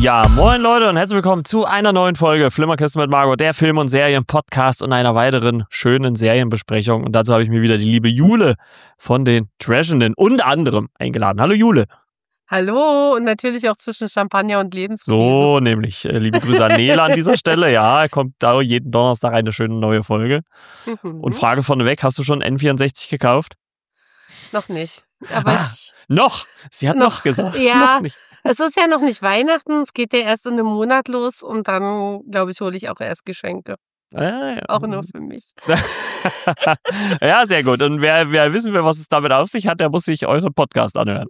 Ja, moin Leute und herzlich willkommen zu einer neuen Folge Flimmerkisten mit Margot, der Film- und Serien-Podcast und einer weiteren schönen Serienbesprechung. Und dazu habe ich mir wieder die liebe Jule von den Trashenden unter anderem eingeladen. Hallo Jule. Hallo und natürlich auch zwischen Champagner und Lebenskrisen. So, nämlich liebe Grüße an Nela an dieser Stelle. Ja, kommt da jeden Donnerstag eine schöne neue Folge. Und Frage vorneweg, hast du schon N64 gekauft? Noch nicht. Aber noch? Sie hat noch gesagt. Ja, noch nicht. Es ist ja noch nicht Weihnachten, es geht ja erst in einem Monat los und dann, glaube ich, hole ich auch erst Geschenke. Ja. Auch nur für mich. Ja, sehr gut. Und wer wissen will, was es damit auf sich hat, der muss sich euren Podcast anhören.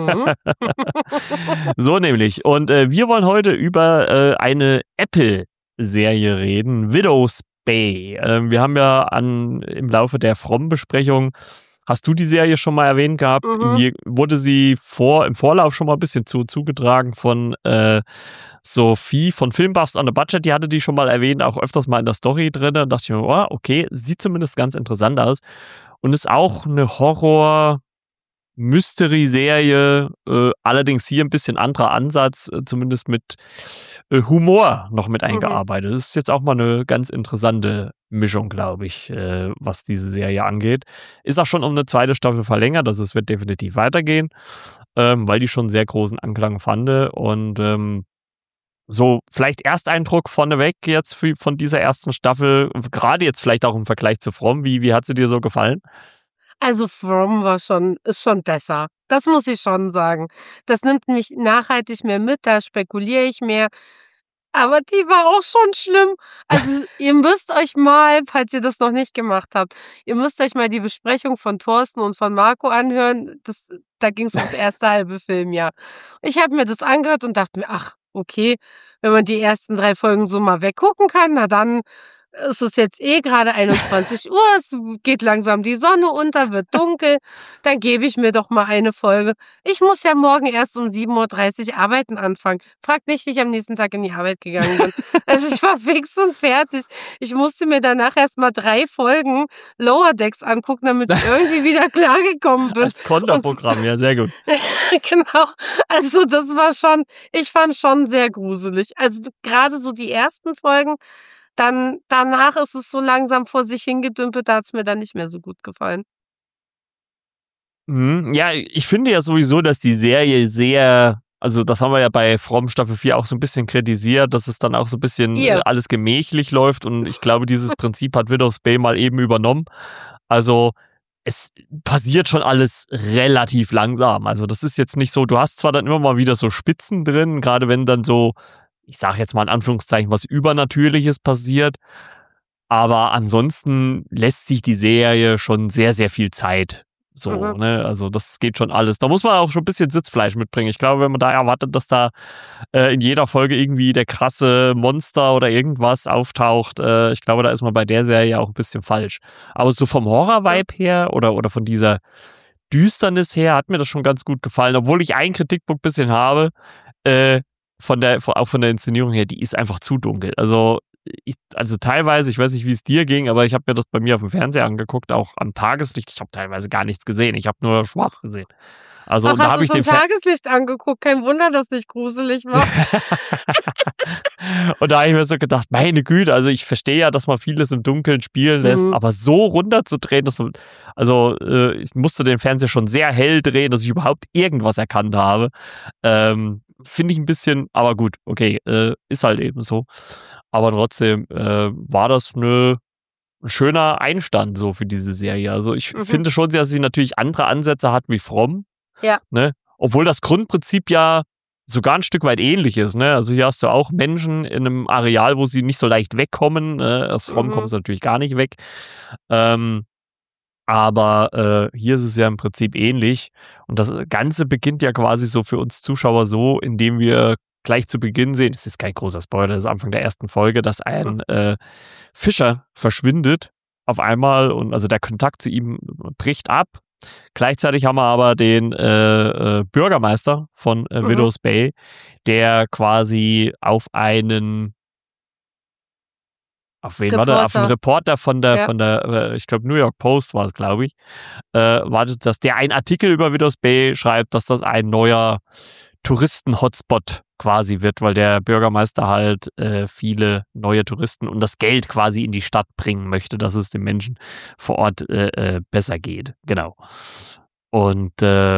So nämlich. Und wir wollen heute über eine Apple-Serie reden, Widow's Bay. Wir haben ja im Laufe der Fromm-Besprechung, hast du die Serie schon mal erwähnt gehabt? Mir wurde sie im Vorlauf schon mal ein bisschen zugetragen von Sophie von Filmbuffs on the Budget. Die hatte die schon mal erwähnt, auch öfters mal in der Story drin. Da dachte ich mir, oh, okay, sieht zumindest ganz interessant aus. Und ist auch eine Horror-Mystery-Serie, allerdings hier ein bisschen anderer Ansatz, zumindest mit Humor noch mit eingearbeitet. Das ist jetzt auch mal eine ganz interessante Mischung, glaube ich, was diese Serie angeht. Ist auch schon um eine zweite Staffel verlängert, also es wird definitiv weitergehen, weil die schon sehr großen Anklang fand. Und so vielleicht Ersteindruck vorneweg jetzt von dieser ersten Staffel, gerade jetzt vielleicht auch im Vergleich zu Fromm. Wie hat sie dir so gefallen? Also Fromm ist schon besser. Das muss ich schon sagen. Das nimmt mich nachhaltig mehr mit, da spekuliere ich mehr. Aber die war auch schon schlimm. Also ihr müsst euch mal, falls ihr das noch nicht gemacht habt, ihr müsst euch mal die Besprechung von Thorsten und von Marco anhören. Da ging es ums erste halbe Filmjahr. Ich habe mir das angehört und dachte mir, ach, okay, wenn man die ersten 3 Folgen so mal weggucken kann, na dann ist es jetzt gerade 21 Uhr, es geht langsam die Sonne unter, wird dunkel, dann gebe ich mir doch mal eine Folge. Ich muss ja morgen erst um 7:30 Uhr arbeiten anfangen. Fragt nicht, wie ich am nächsten Tag in die Arbeit gegangen bin. Also ich war fix und fertig. Ich musste mir danach erst mal 3 Folgen Lower Decks angucken, damit ich irgendwie wieder klargekommen bin. Als Konterprogramm, ja, sehr gut. Genau, also das war ich fand schon sehr gruselig. Also gerade so die ersten Folgen, dann danach ist es so langsam vor sich hingedümpelt, da hat es mir dann nicht mehr so gut gefallen. Ja, ich finde ja sowieso, dass die Serie also das haben wir ja bei Fromm Staffel 4 auch so ein bisschen kritisiert, dass es dann auch so ein bisschen alles gemächlich läuft und ich glaube, dieses Prinzip hat Widow's Bay mal eben übernommen. Also es passiert schon alles relativ langsam. Also das ist jetzt nicht so, du hast zwar dann immer mal wieder so Spitzen drin, gerade wenn dann so, ich sage jetzt mal in Anführungszeichen, was Übernatürliches passiert. Aber ansonsten lässt sich die Serie schon sehr, sehr viel Zeit. So, ne? Also das geht schon alles. Da muss man auch schon ein bisschen Sitzfleisch mitbringen. Ich glaube, wenn man da erwartet, dass da in jeder Folge irgendwie der krasse Monster oder irgendwas auftaucht, ich glaube, da ist man bei der Serie auch ein bisschen falsch. Aber so vom Horror-Vibe her oder von dieser Düsternis her hat mir das schon ganz gut gefallen. Obwohl ich einen Kritikpunkt ein bisschen habe, auch von der Inszenierung her, die ist einfach zu dunkel. Also teilweise, ich weiß nicht, wie es dir ging, aber ich habe mir das bei mir auf dem Fernseher angeguckt, auch am Tageslicht. Ich habe teilweise gar nichts gesehen. Ich habe nur schwarz gesehen. Also, und da habe ich den Tageslicht angeguckt. Kein Wunder, dass nicht gruselig war. Und da habe ich mir so gedacht, meine Güte, also ich verstehe ja, dass man vieles im Dunkeln spielen lässt, aber so runterzudrehen, ich musste den Fernseher schon sehr hell drehen, dass ich überhaupt irgendwas erkannt habe. Finde ich ein bisschen, aber gut, okay, ist halt eben so. Aber trotzdem war das ein schöner Einstand so für diese Serie. Also ich finde schon, dass sie natürlich andere Ansätze hat wie Fromm. Ja. Ne? Obwohl das Grundprinzip ja sogar ein Stück weit ähnlich ist. Ne? Also hier hast du auch Menschen in einem Areal, wo sie nicht so leicht wegkommen. Aus Fromm kommen sie natürlich gar nicht weg. Aber hier ist es ja im Prinzip ähnlich. Und das Ganze beginnt ja quasi so für uns Zuschauer so, indem wir gleich zu Beginn sehen, das ist kein großer Spoiler, das ist Anfang der ersten Folge, dass ein Fischer verschwindet auf einmal und also der Kontakt zu ihm bricht ab. Gleichzeitig haben wir aber den Bürgermeister von Widow's Bay, der quasi auf einen Reporter von der ich glaube New York Post war es, glaube ich, wartet, dass der einen Artikel über Widow's Bay schreibt, dass das ein neuer Touristen-Hotspot quasi wird, weil der Bürgermeister halt viele neue Touristen und das Geld quasi in die Stadt bringen möchte, dass es den Menschen vor Ort besser geht. Genau. Und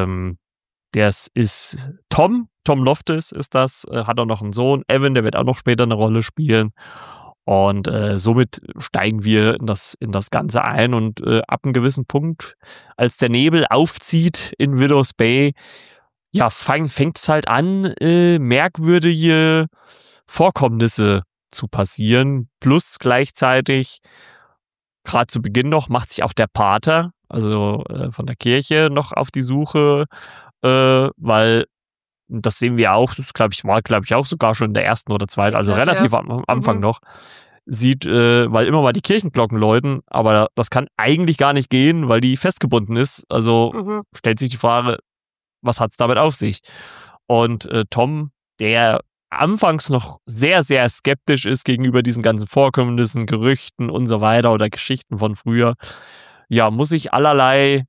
das ist Tom Loftus ist das, hat auch noch einen Sohn, Evan, der wird auch noch später eine Rolle spielen. Und somit steigen wir in das Ganze ein und ab einem gewissen Punkt, als der Nebel aufzieht in Widow's Bay, ja, fängt es halt an, merkwürdige Vorkommnisse zu passieren. Plus gleichzeitig, gerade zu Beginn noch, macht sich auch der Pater, also von der Kirche, noch auf die Suche, weil das sehen wir auch, das war, glaube ich, auch sogar schon in der ersten oder zweiten, also relativ am Anfang noch, sieht, weil immer mal die Kirchenglocken läuten, aber das kann eigentlich gar nicht gehen, weil die festgebunden ist. Also stellt sich die Frage, was hat es damit auf sich? Und Tom, der anfangs noch sehr, sehr skeptisch ist gegenüber diesen ganzen Vorkommnissen, Gerüchten und so weiter oder Geschichten von früher, ja, muss sich allerlei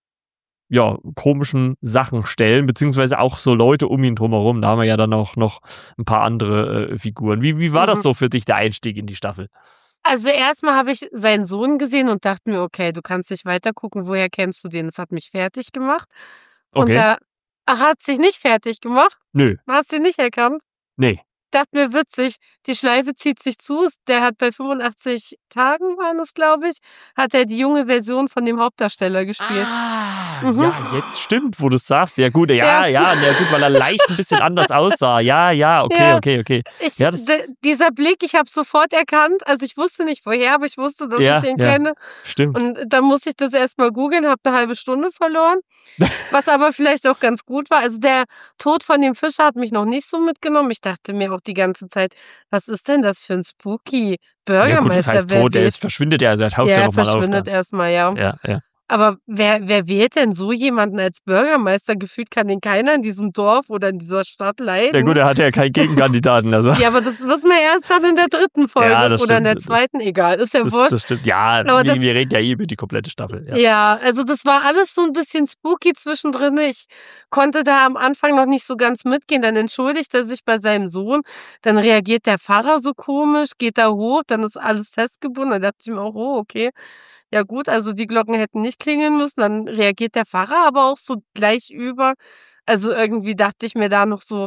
komischen Sachen stellen, beziehungsweise auch so Leute um ihn drumherum. Da haben wir ja dann auch noch ein paar andere Figuren. Wie war das so für dich, der Einstieg in die Staffel? Also erstmal habe ich seinen Sohn gesehen und dachte mir, okay, du kannst nicht weiter gucken, woher kennst du den? Das hat mich fertig gemacht. Und Okay. hat sich nicht fertig gemacht? Nö. Hast du ihn nicht erkannt? Nee. Dachte mir, witzig, die Schleife zieht sich zu. Der hat bei 85 Tagen, waren es, glaube ich, hat er die junge Version von dem Hauptdarsteller gespielt. Ja, jetzt stimmt, wo du es sagst. Ja gut, ja, gut, weil er leicht ein bisschen anders aussah. Ja, okay. Dieser Blick, ich habe sofort erkannt, also ich wusste nicht woher, aber ich wusste, dass ich den kenne. Stimmt. Und dann musste ich das erstmal googeln, habe eine halbe Stunde verloren, was aber vielleicht auch ganz gut war. Also der Tod von dem Fischer hat mich noch nicht so mitgenommen. Ich dachte mir auch die ganze Zeit, was ist denn das für ein spooky Bürgermeister? Ja gut, das heißt tot, verschwindet ja, der taucht ja nochmal auf. Ja, verschwindet erstmal, ja. Aber wer wählt denn so jemanden als Bürgermeister? Gefühlt kann den keiner in diesem Dorf oder in dieser Stadt leiden. Ja gut, er hat ja keinen Gegenkandidaten. Also. Ja, aber das wissen wir erst dann in der 3. Folge oder in der 2. egal. Ist ja wurscht. Das stimmt. Ja, aber wir reden ja über die komplette Staffel. Ja, also das war alles so ein bisschen spooky zwischendrin. Ich konnte da am Anfang noch nicht so ganz mitgehen. Dann entschuldigt er sich bei seinem Sohn. Dann reagiert der Pfarrer so komisch, geht da hoch, dann ist alles festgebunden. Dann dachte ich mir auch, oh, okay. Ja gut, also die Glocken hätten nicht klingeln müssen, dann reagiert der Pfarrer aber auch so gleich über. Also irgendwie dachte ich mir da noch so,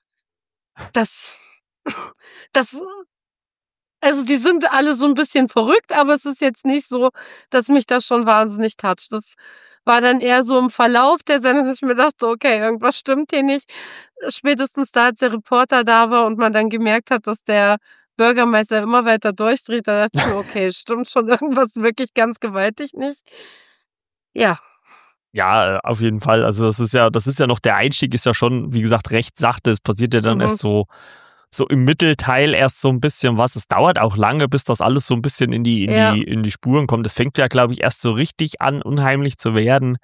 also die sind alle so ein bisschen verrückt, aber es ist jetzt nicht so, dass mich das schon wahnsinnig toucht. Das war dann eher so im Verlauf der Sendung, dass ich mir dachte, okay, irgendwas stimmt hier nicht. Spätestens da, als der Reporter da war und man dann gemerkt hat, dass der Bürgermeister immer weiter durchdreht, da dachte ich mir, okay, stimmt schon irgendwas wirklich ganz gewaltig nicht. Ja. Ja, auf jeden Fall. Also das ist ja noch, der Einstieg ist ja schon, wie gesagt, recht sachte. Es passiert ja dann erst so im Mittelteil erst so ein bisschen was. Es dauert auch lange, bis das alles so ein bisschen in die Spuren kommt. Es fängt ja, glaube ich, erst so richtig an, unheimlich zu werden,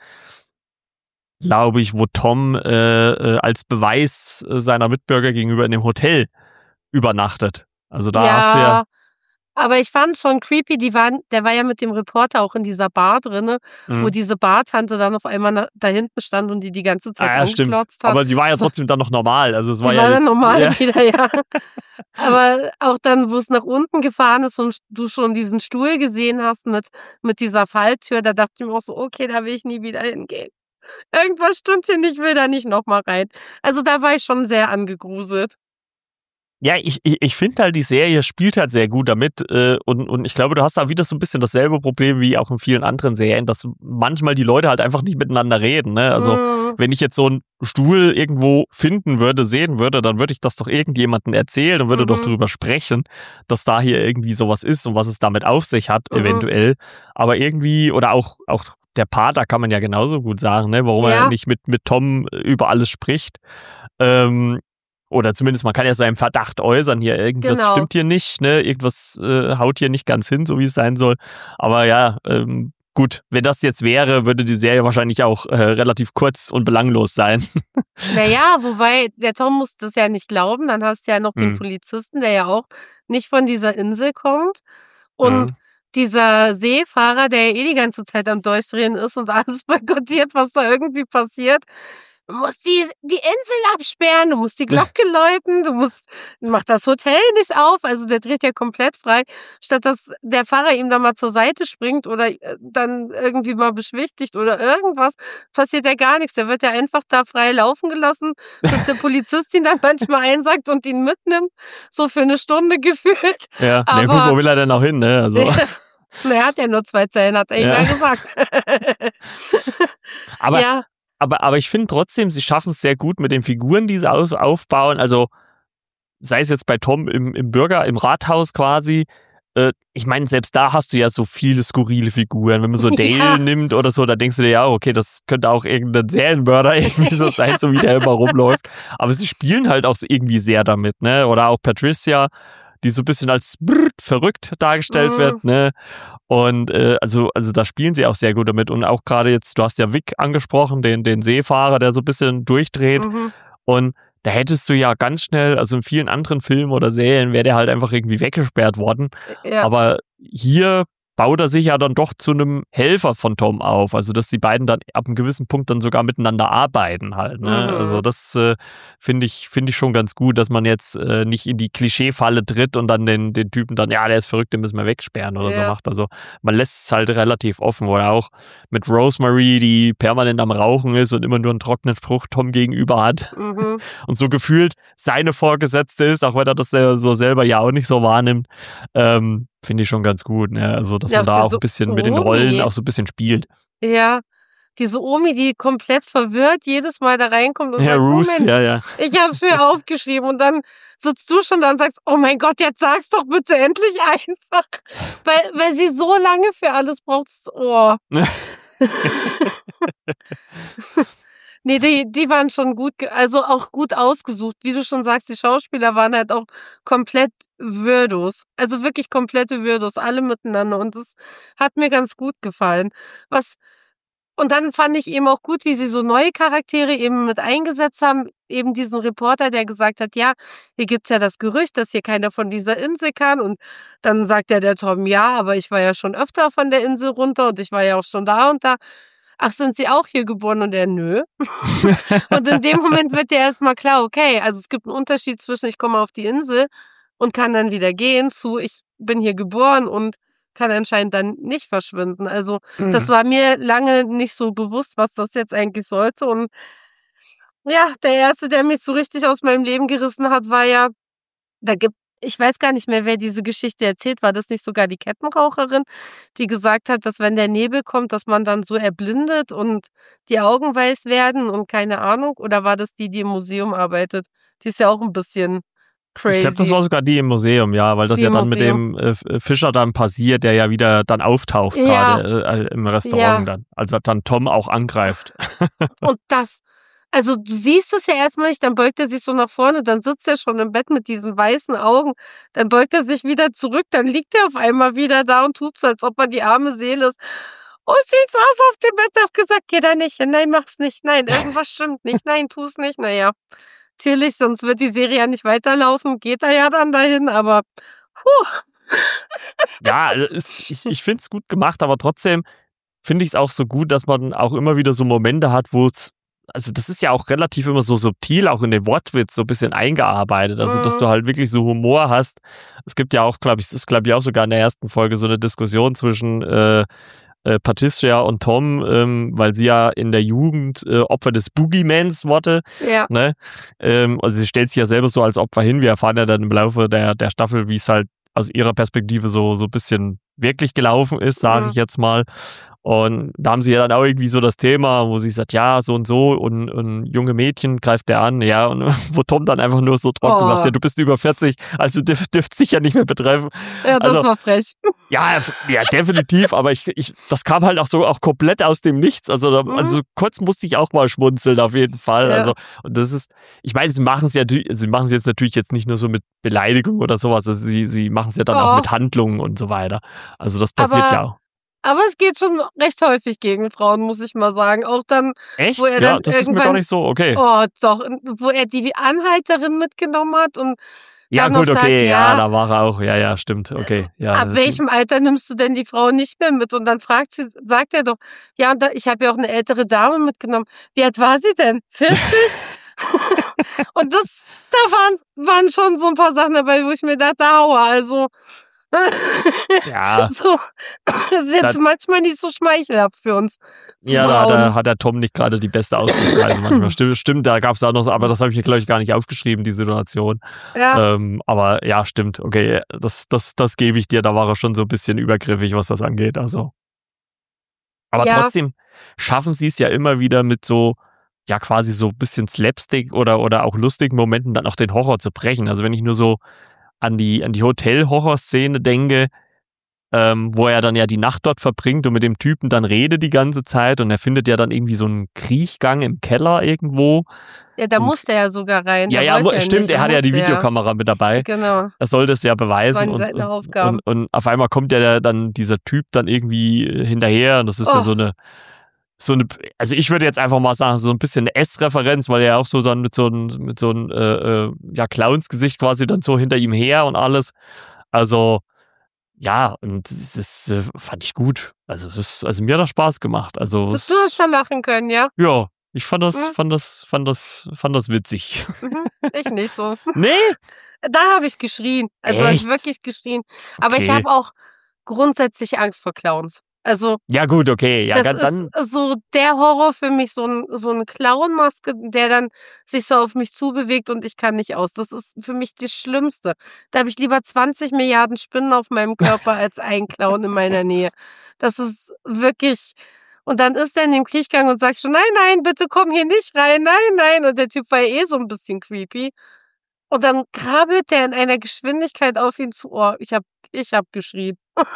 glaube ich, wo Tom als Beweis seiner Mitbürger gegenüber in dem Hotel übernachtet. Also da hast du ja. Aber ich fand schon creepy, der war ja mit dem Reporter auch in dieser Bar drinne, wo diese Bartante dann auf einmal da hinten stand und die ganze Zeit angeklotzt hat. Aber sie war ja trotzdem dann noch normal. Also sie war dann normal wieder, ja. Aber auch dann, wo es nach unten gefahren ist und du schon diesen Stuhl gesehen hast mit dieser Falltür, da dachte ich mir auch so, okay, da will ich nie wieder hingehen. Irgendwas stimmt hier nicht, ich will da nicht nochmal rein. Also da war ich schon sehr angegruselt. Ja, ich finde halt, die Serie spielt halt sehr gut damit und ich glaube, du hast da wieder so ein bisschen dasselbe Problem wie auch in vielen anderen Serien, dass manchmal die Leute halt einfach nicht miteinander reden. Ne? Also wenn ich jetzt so einen Stuhl irgendwo finden würde, sehen würde, dann würde ich das doch irgendjemandem erzählen und würde doch darüber sprechen, dass da hier irgendwie sowas ist und was es damit auf sich hat, eventuell. Aber irgendwie, oder auch der Pater kann man ja genauso gut sagen, ne? Warum er nicht mit Tom über alles spricht. Oder zumindest, man kann ja seinen Verdacht äußern, hier irgendwas stimmt hier nicht, ne? Irgendwas haut hier nicht ganz hin, so wie es sein soll. Aber ja, gut, wenn das jetzt wäre, würde die Serie wahrscheinlich auch relativ kurz und belanglos sein. Naja, wobei, der Tom muss das ja nicht glauben, dann hast du ja noch den Polizisten, der ja auch nicht von dieser Insel kommt. Und dieser Seefahrer, der ja die ganze Zeit am Durchdrehen ist und alles boykottiert, was da irgendwie passiert. Du musst die Insel absperren, du musst die Glocke läuten, mach das Hotel nicht auf. Also der dreht ja komplett frei, statt dass der Fahrer ihm da mal zur Seite springt oder dann irgendwie mal beschwichtigt oder irgendwas, passiert ja gar nichts. Der wird ja einfach da frei laufen gelassen, bis der Polizist ihn dann manchmal einsackt und ihn mitnimmt, so für eine Stunde gefühlt. Ja, na gut, wo will er denn auch hin, ne? Also. Na, er hat ja nur 2 Zellen, hat er ihm ja gesagt. Aber ich finde trotzdem, sie schaffen es sehr gut mit den Figuren, die sie aufbauen. Also sei es jetzt bei Tom im Rathaus quasi. Ich meine, selbst da hast du ja so viele skurrile Figuren. Wenn man so Dale nimmt oder so, da denkst du dir ja, okay, das könnte auch irgendein Serienmörder irgendwie so sein, so wie der immer rumläuft. Aber sie spielen halt auch irgendwie sehr damit, ne? Oder auch Patricia, die so ein bisschen als verrückt dargestellt wird, ne? Und also da spielen sie auch sehr gut damit. Und auch gerade jetzt, du hast ja Vic angesprochen, den Seefahrer, der so ein bisschen durchdreht. Und da hättest du ja ganz schnell, also in vielen anderen Filmen oder Serien wäre der halt einfach irgendwie weggesperrt worden. Ja. Aber hier baut er sich ja dann doch zu einem Helfer von Tom auf. Also, dass die beiden dann ab einem gewissen Punkt dann sogar miteinander arbeiten halt. Ne? Also, das finde ich schon ganz gut, dass man jetzt nicht in die Klischeefalle tritt und dann den Typen dann, ja, der ist verrückt, den müssen wir wegsperren oder so macht. Also, man lässt es halt relativ offen. Oder auch mit Rosemary, die permanent am Rauchen ist und immer nur einen trockenen Spruch Tom gegenüber hat. Und so gefühlt seine Vorgesetzte ist, auch wenn er das so selber ja auch nicht so wahrnimmt. Finde ich schon ganz gut, ne? Also, dass man da auch ein bisschen mit den Rollen auch so ein bisschen spielt. Ja, diese Omi, die komplett verwirrt jedes Mal da reinkommt und sagt, Ruth, Moment, ich hab's mir aufgeschrieben und dann sitzt du schon da und sagst, oh mein Gott, jetzt sag's doch bitte endlich einfach, weil sie so lange für alles braucht. Oh. Nee, die waren schon gut, also auch gut ausgesucht. Wie du schon sagst, die Schauspieler waren halt auch komplett Weirdos. Also wirklich komplette Weirdos, alle miteinander. Und das hat mir ganz gut gefallen. Und dann fand ich eben auch gut, wie sie so neue Charaktere eben mit eingesetzt haben. Eben diesen Reporter, der gesagt hat, ja, hier gibt's ja das Gerücht, dass hier keiner von dieser Insel kann. Und dann sagt ja der Tom, ja, aber ich war ja schon öfter von der Insel runter und ich war ja auch schon da und da. Ach, sind Sie auch hier geboren? Und er, nö. Und in dem Moment wird dir erstmal klar, okay, also es gibt einen Unterschied zwischen ich komme auf die Insel und kann dann wieder gehen zu ich bin hier geboren und kann anscheinend dann nicht verschwinden. Also das war mir lange nicht so bewusst, was das jetzt eigentlich sollte. Und ja, der erste, der mich so richtig aus meinem Leben gerissen hat, war ja, ich weiß gar nicht mehr, wer diese Geschichte erzählt. War das nicht sogar die Kettenraucherin, die gesagt hat, dass wenn der Nebel kommt, dass man dann so erblindet und die Augen weiß werden und keine Ahnung? Oder war das die im Museum arbeitet? Die ist ja auch ein bisschen crazy. Ich glaube, das war sogar die im Museum, ja, weil das ja dann mit dem Fischer dann passiert, der ja wieder dann auftaucht, gerade im Restaurant dann. Also dann Tom auch angreift. Und also du siehst es ja erstmal nicht, dann beugt er sich so nach vorne, dann sitzt er schon im Bett mit diesen weißen Augen, dann beugt er sich wieder zurück, dann liegt er auf einmal wieder da und tut so, als ob er die arme Seele ist. Und ich saß auf dem Bett und hab gesagt, geh da nicht hin, nein, mach's nicht, nein, irgendwas stimmt nicht, nein, tu's nicht, naja. Natürlich, sonst wird die Serie ja nicht weiterlaufen, geht er ja dann dahin, aber Ja, ich finde es gut gemacht, aber trotzdem finde ich es auch so gut, dass man auch immer wieder so Momente hat, wo es, also das ist ja auch relativ immer so subtil, auch in den Wortwitz so ein bisschen eingearbeitet, also dass du halt wirklich so Humor hast. Es gibt ja auch, es ist auch sogar in der ersten Folge so eine Diskussion zwischen Patricia und Tom, weil sie ja in der Jugend Opfer des Boogeymans wurde. Ja. Ne? Also sie stellt sich ja selber so als Opfer hin. Wir erfahren ja dann im Laufe der Staffel, wie es halt aus ihrer Perspektive so ein bisschen wirklich gelaufen ist, sage ich jetzt mal. Und da haben sie ja dann auch irgendwie so das Thema, wo sie sagt, ja, so und junge Mädchen greift der an, ja, und wo Tom dann einfach nur so trocken sagt, ja, du bist über 40, also dürft dich ja nicht mehr betreffen. Ja, das war frech. Ja, definitiv, aber das kam halt auch komplett aus dem Nichts, also kurz musste ich auch mal schmunzeln, auf jeden Fall. Ja. Also, und das ist, ich meine, sie machen es jetzt natürlich jetzt nicht nur so mit Beleidigung oder sowas, also sie machen es ja dann auch mit Handlungen und so weiter. Also das passiert ja auch. Aber es geht schon recht häufig gegen Frauen, muss ich mal sagen. Auch dann, Echt? wo er Ja, dann das ist mir gar irgendwann, nicht so, okay. oh doch, wo er die Anhalterin mitgenommen hat und Ja, dann noch gut, sagt, okay, ja, ja, da war er auch, ja, stimmt, okay. ab Ja, welchem Alter nimmst du denn die Frau nicht mehr mit? Und dann sagt er doch, ja, und ich habe ja auch eine ältere Dame mitgenommen. Wie alt war sie denn? 40? Und da waren schon so ein paar Sachen dabei, wo ich mir dachte, aua, also ja, so, das ist da, jetzt manchmal nicht so schmeichelhaft für uns ja, Frauen. hat der Tom nicht gerade die beste Ausdrucksweise manchmal. Stimmt, da gab es auch noch, aber das habe ich mir, glaube ich, gar nicht aufgeschrieben, die Situation. Ja, Aber ja, stimmt, okay, das gebe ich dir, da war er schon so ein bisschen übergriffig, was das angeht. Also. Aber ja, trotzdem schaffen sie es ja immer wieder mit so, ja, quasi so ein bisschen Slapstick oder auch lustigen Momenten dann auch den Horror zu brechen. Also wenn ich nur so an die Hotel-Horror-Szene denke, wo er dann ja die Nacht dort verbringt und mit dem Typen dann redet die ganze Zeit und er findet ja dann irgendwie so einen Kriechgang im Keller irgendwo. ja, da Und musste er sogar rein. ja, Da wollte er stimmt, nicht, er hatte ja die musste ja. Videokamera mit dabei. Genau, Er sollte es ja das beweisen waren seine Aufgaben. und auf einmal kommt ja dann dieser Typ dann irgendwie hinterher und das ist ja Oh, so eine, also ich würde jetzt einfach mal sagen, so ein bisschen eine S-Referenz, weil er ja auch so dann mit so einem ja, Clownsgesicht quasi dann so hinter ihm her und alles. Also, ja, und das fand ich gut. Also mir hat das Spaß gemacht. Also, du hast da lachen können, ja? ja, ich fand das, Hm? witzig. Ich nicht so. Nee? Da habe ich geschrien. Also habe ich Echt? wirklich geschrien. Aber ich Okay. habe auch grundsätzlich Angst vor Clowns. Also Ja, gut, okay. Ja, das ist dann, so der Horror für mich, so eine Clownmaske, der dann sich so auf mich zubewegt und ich kann nicht aus. Das ist für mich das Schlimmste. Da habe ich lieber 20 Milliarden Spinnen auf meinem Körper als einen Clown in meiner Nähe. Das ist wirklich. Und dann ist er in dem Kriechgang und sagt schon, nein, bitte komm hier nicht rein, nein. Und der Typ war ja eh so ein bisschen creepy. Und dann krabbelt der in einer Geschwindigkeit auf ihn zu. Oh, ich hab geschrien.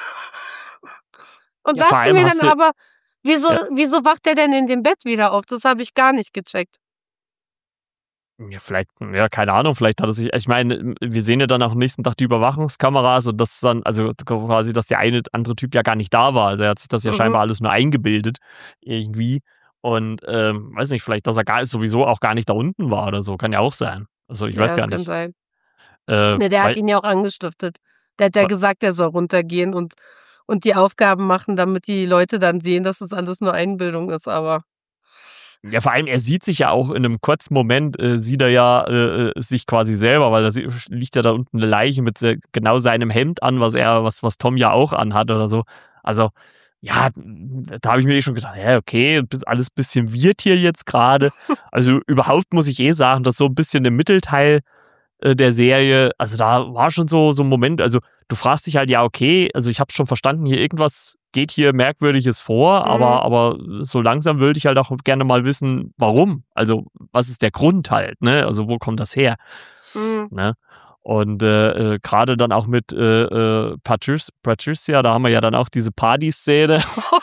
Und ja, vor dachte allem mir hast dann du, aber, wieso, ja, wieso wacht der denn in dem Bett wieder auf? Das habe ich gar nicht gecheckt. ja, vielleicht, ja, keine Ahnung, vielleicht hat er sich, ich meine, wir sehen ja dann auch am nächsten Tag die Überwachungskameras und das dann, also quasi, dass der andere Typ ja gar nicht da war. Also er hat sich das ja scheinbar alles nur eingebildet, irgendwie. Und, weiß nicht, vielleicht, dass er sowieso auch gar nicht da unten war oder so, kann ja auch sein. Also ich Ja, weiß das gar kann nicht. sein. Ne, der hat Weil, ihn ja auch angestiftet. Der hat ja gesagt, er soll runtergehen und die Aufgaben machen, damit die Leute dann sehen, dass das alles nur Einbildung ist, aber ja, vor allem, er sieht sich ja auch in einem kurzen Moment, sieht er ja sich quasi selber, weil da liegt ja da unten eine Leiche mit genau seinem Hemd an, was Tom ja auch anhat oder so. Also, ja, da habe ich mir schon gedacht, ja, okay, alles bisschen weird hier jetzt gerade. Also überhaupt muss ich sagen, dass so ein bisschen im Mittelteil der Serie, also da war schon so ein Moment, also du fragst dich halt, ja, okay, also ich habe schon verstanden, hier irgendwas geht hier Merkwürdiges vor, aber so langsam würde ich halt auch gerne mal wissen, warum. Also was ist der Grund halt, ne? Also wo kommt das her? Ne? Und gerade dann auch mit Patricia, da haben wir ja dann auch diese Party-Szene.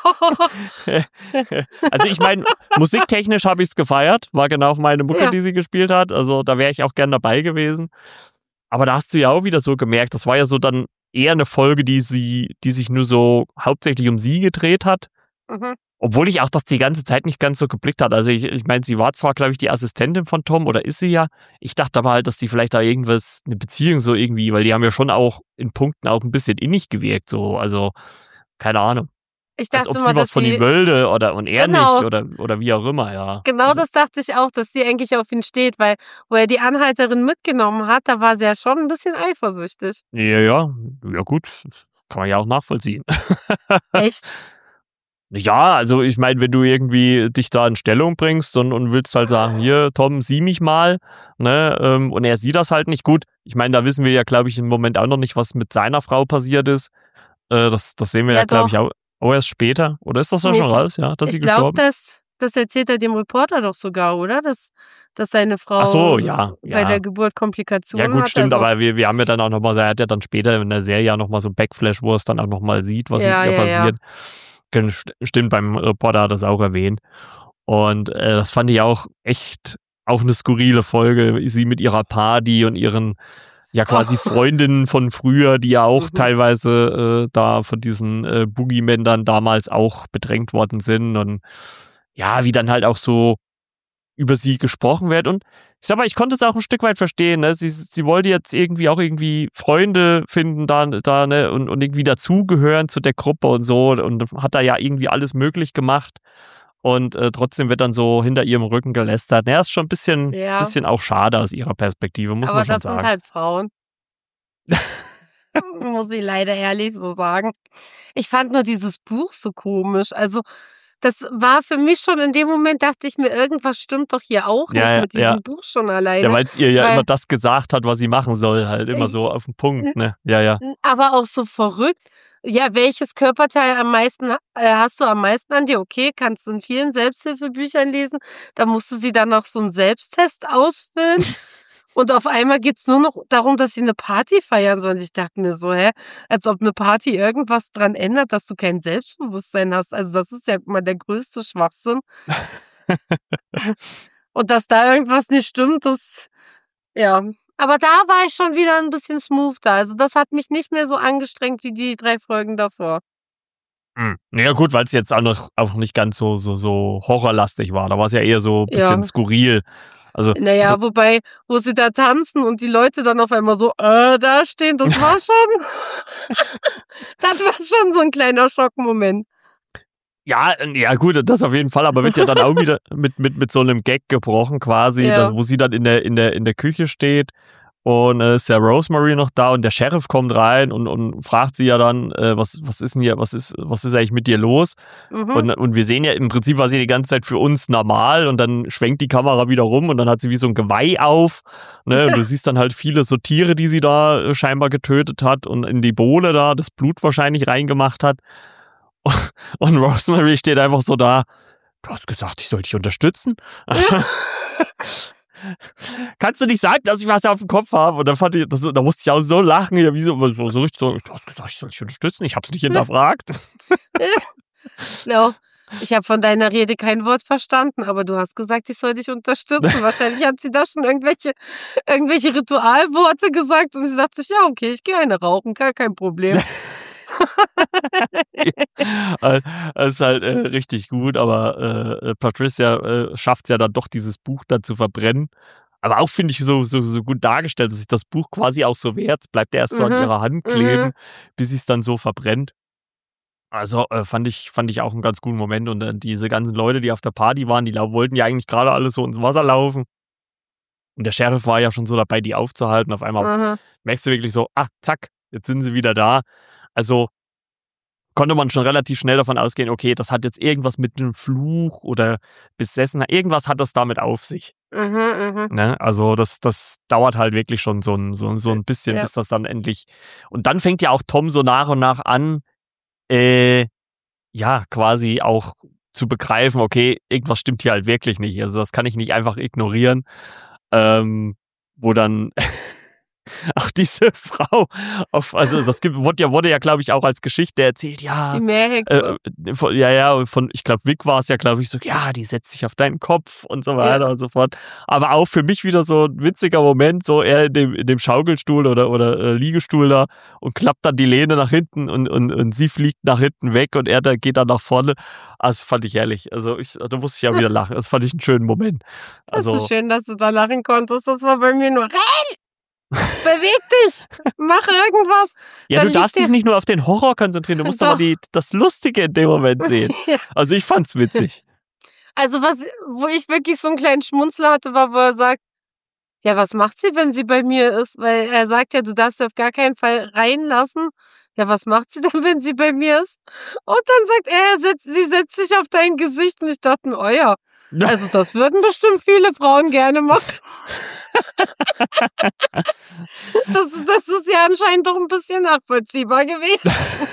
Also ich meine, musiktechnisch habe ich es gefeiert, war genau meine Mucke, ja. die sie gespielt hat. Also da wäre ich auch gern dabei gewesen. Aber da hast du ja auch wieder so gemerkt, das war ja so dann eher eine Folge, die sich nur so hauptsächlich um sie gedreht hat. Mhm. Obwohl ich auch das die ganze Zeit nicht ganz so geblickt hat. Also ich meine, sie war zwar, glaube ich, die Assistentin von Tom oder ist sie ja. Ich dachte aber halt, dass die vielleicht da irgendwas, eine Beziehung so irgendwie, weil die haben ja schon auch in Punkten auch ein bisschen innig gewirkt. So. Also, keine Ahnung. Ich Als dachte ob immer, sie was dass von ihm sie wollte und er genau, nicht oder wie auch immer, ja. genau Also, das dachte ich auch, dass sie eigentlich auf ihn steht, weil wo er die Anhalterin mitgenommen hat, da war sie ja schon ein bisschen eifersüchtig. ja, gut. Kann man ja auch nachvollziehen. Echt? Ja, also ich meine, wenn du irgendwie dich da in Stellung bringst und willst halt sagen, hier, Tom, sieh mich mal, ne, und er sieht das halt nicht gut. Ich meine, da wissen wir ja, glaube ich, im Moment auch noch nicht, was mit seiner Frau passiert ist. Das sehen wir ja, Ja, glaube ich, doch. auch erst später. Oder ist das ja Nee, schon raus, ja, dass sie ich glaube, gestorben ist? das erzählt er dem Reporter doch sogar, oder? Dass seine Ach so, Frau ja, bei der ja. Geburt Ja Komplikationen gut, hat. stimmt, Also, aber wir haben ja dann auch nochmal, er hat ja dann später in der Serie ja nochmal so ein Backflash, wo er es dann auch nochmal sieht, was mit ja, ihr ja, ja. passiert. Stimmt, beim Reporter hat das auch erwähnt. Und das fand ich auch echt auch eine skurrile Folge, sie mit ihrer Party und ihren ja quasi Freundinnen von früher, die ja auch teilweise da von diesen Boogeymen damals auch bedrängt worden sind und ja, wie dann halt auch so über sie gesprochen wird und ich sag mal, ich konnte es auch ein Stück weit verstehen, ne? Sie wollte jetzt irgendwie auch irgendwie Freunde finden da ne? Und irgendwie dazugehören zu der Gruppe und so und hat da ja irgendwie alles möglich gemacht und trotzdem wird dann so hinter ihrem Rücken gelästert. Ja, ist schon ein bisschen auch schade aus ihrer Perspektive, muss man schon sagen. Aber das sind halt Frauen. Muss ich leider ehrlich so sagen. Ich fand nur dieses Buch so komisch. Also, das war für mich schon in dem Moment, dachte ich mir, irgendwas stimmt doch hier auch nicht mit diesem Buch schon alleine. Ja, weil es ihr ja immer das gesagt hat, was sie machen soll, halt immer so auf den Punkt, ne? Ja. Aber auch so verrückt. Ja, welches Körperteil hast du am meisten an dir? Okay, kannst du in vielen Selbsthilfebüchern lesen. Da musste sie dann noch so einen Selbsttest ausfüllen. Und auf einmal geht's nur noch darum, dass sie eine Party feiern soll. Und ich dachte mir so, als ob eine Party irgendwas dran ändert, dass du kein Selbstbewusstsein hast. Also das ist ja mal der größte Schwachsinn. Und dass da irgendwas nicht stimmt, ja. Aber da war ich schon wieder ein bisschen smooth da. Also das hat mich nicht mehr so angestrengt wie die 3 Folgen davor. Naja gut, weil es jetzt auch nicht ganz so horrorlastig war. Da war es ja eher so ein bisschen skurril. Also, naja, wobei, wo sie da tanzen und die Leute dann auf einmal so, da stehen, das war schon, das war schon so ein kleiner Schockmoment. Ja, gut, das auf jeden Fall, aber wird ja dann auch wieder mit so einem Gag gebrochen quasi, wo sie dann in der Küche steht und ist ja Rosemary noch da und der Sheriff kommt rein und fragt sie ja dann, was ist denn hier, was ist eigentlich mit dir los? Und wir sehen ja im Prinzip war sie die ganze Zeit für uns normal und dann schwenkt die Kamera wieder rum und dann hat sie wie so ein Geweih auf, ne? Und du siehst dann halt viele so Tiere, die sie da scheinbar getötet hat und in die Bohle da das Blut wahrscheinlich reingemacht hat. Und Rosemary steht einfach so da, du hast gesagt, ich soll dich unterstützen? Kannst du nicht sagen, dass ich was auf dem Kopf habe? Und da musste ich auch so lachen, ja, so richtig so, du hast gesagt, ich soll dich unterstützen, ich hab's nicht hinterfragt. No. Ich habe von deiner Rede kein Wort verstanden, aber du hast gesagt, ich soll dich unterstützen. Wahrscheinlich hat sie da schon irgendwelche Ritualworte gesagt und sie dachte sich, ja, okay, ich gehe eine rauchen, gar kein Problem. Es ist halt richtig gut, aber Patricia schafft es ja dann doch, dieses Buch dann zu verbrennen. Aber auch finde ich so gut dargestellt, dass sich das Buch quasi auch so wehrt. Es bleibt erst so an ihrer Hand kleben, bis sie es dann so verbrennt. Also fand ich auch einen ganz guten Moment. Und diese ganzen Leute, die auf der Party waren, die wollten ja eigentlich gerade alle so ins Wasser laufen. Und der Sheriff war ja schon so dabei, die aufzuhalten. Auf einmal merkst du wirklich so, zack, jetzt sind sie wieder da. Also konnte man schon relativ schnell davon ausgehen, okay, das hat jetzt irgendwas mit einem Fluch oder Besessenheit, irgendwas hat das damit auf sich. Ne? Also das dauert halt wirklich schon so ein bisschen, bis das dann endlich... Und dann fängt ja auch Tom so nach und nach an, quasi auch zu begreifen, okay, irgendwas stimmt hier halt wirklich nicht. Also das kann ich nicht einfach ignorieren. Wo dann... Auch diese Frau, wurde ja, glaube ich, auch als Geschichte erzählt, ja. Die Meerhexe. Ich glaube, Vic war es ja, glaube ich, so, ja, die setzt sich auf deinen Kopf und so weiter und so fort. Aber auch für mich wieder so ein witziger Moment, so er in dem Schaukelstuhl oder Liegestuhl da und klappt dann die Lehne nach hinten und sie fliegt nach hinten weg und er geht dann nach vorne. Also, das fand ich herrlich. Also, da musste ich ja wieder lachen. Das fand ich einen schönen Moment. Das ist schön, dass du da lachen konntest. Das war bei mir nur, renn! Beweg dich! Mach irgendwas! Ja, du darfst dich nicht nur auf den Horror konzentrieren, du musst aber das Lustige in dem Moment sehen. Also ich fand's witzig. Also wo ich wirklich so einen kleinen Schmunzler hatte, war, wo er sagt, ja, was macht sie, wenn sie bei mir ist? Weil er sagt ja, du darfst sie auf gar keinen Fall reinlassen. Ja, was macht sie denn, wenn sie bei mir ist? Und dann sagt er, sie setzt sich auf dein Gesicht und ich dachte mir, oh ja, also das würden bestimmt viele Frauen gerne machen. Das ist ja anscheinend doch ein bisschen nachvollziehbar gewesen.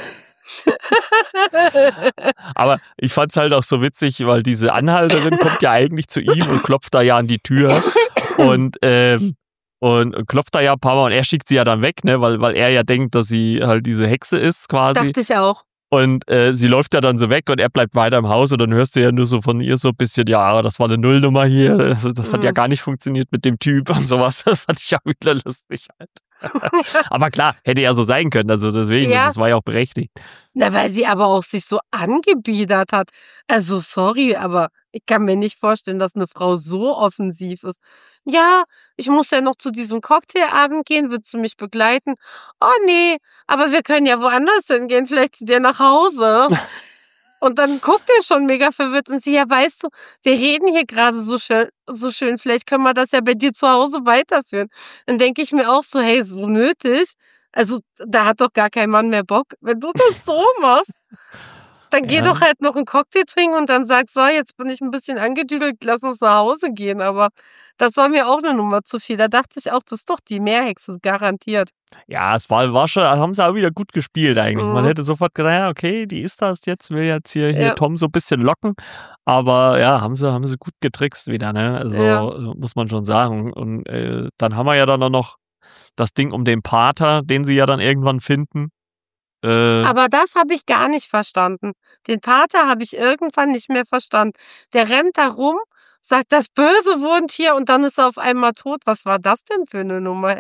Aber ich fand's halt auch so witzig, weil diese Anhalterin kommt ja eigentlich zu ihm und klopft da ja an die Tür und klopft da ja ein paar Mal und er schickt sie ja dann weg, ne, weil er ja denkt, dass sie halt diese Hexe ist quasi. Dachte ich auch. Und sie läuft ja dann so weg und er bleibt weiter im Haus und dann hörst du ja nur so von ihr so ein bisschen, ja, das war eine Nullnummer hier, das hat ja gar nicht funktioniert mit dem Typ und sowas. Das fand ich auch wieder lustig halt. Aber klar, hätte ja so sein können, also deswegen, Ja. das war ja auch berechtigt. Na, weil sie aber auch sich so angebiedert hat. Also sorry, aber ich kann mir nicht vorstellen, dass eine Frau so offensiv ist. Ja, ich muss ja noch zu diesem Cocktailabend gehen, willst du mich begleiten? Oh nee, aber wir können ja woanders hingehen, vielleicht zu dir nach Hause. Und dann guckt er schon mega verwirrt und sie, ja, weißt du, wir reden hier gerade so schön, vielleicht können wir das ja bei dir zu Hause weiterführen. Dann denke ich mir auch so, hey, so nötig. Also, da hat doch gar kein Mann mehr Bock. Wenn du das so machst, dann geh Ja. doch halt noch einen Cocktail trinken und dann sag, so, jetzt bin ich ein bisschen angedüdelt, lass uns nach Hause gehen. Aber das war mir auch eine Nummer zu viel. Da dachte ich auch, das ist doch die Meerhexe, garantiert. Ja, es war schon, haben sie auch wieder gut gespielt eigentlich. Man Mhm. hätte sofort gedacht, ja, okay, die ist das jetzt, will jetzt hier Ja. Tom so ein bisschen locken. Aber ja, haben sie gut getrickst wieder, ne? Also Ja. muss man schon sagen. Und dann haben wir ja dann noch das Ding um den Pater, den sie ja dann irgendwann finden. Aber das habe ich gar nicht verstanden. Den Pater habe ich irgendwann nicht mehr verstanden. Der rennt da rum, sagt, das Böse wohnt hier und dann ist er auf einmal tot. Was war das denn für eine Nummer,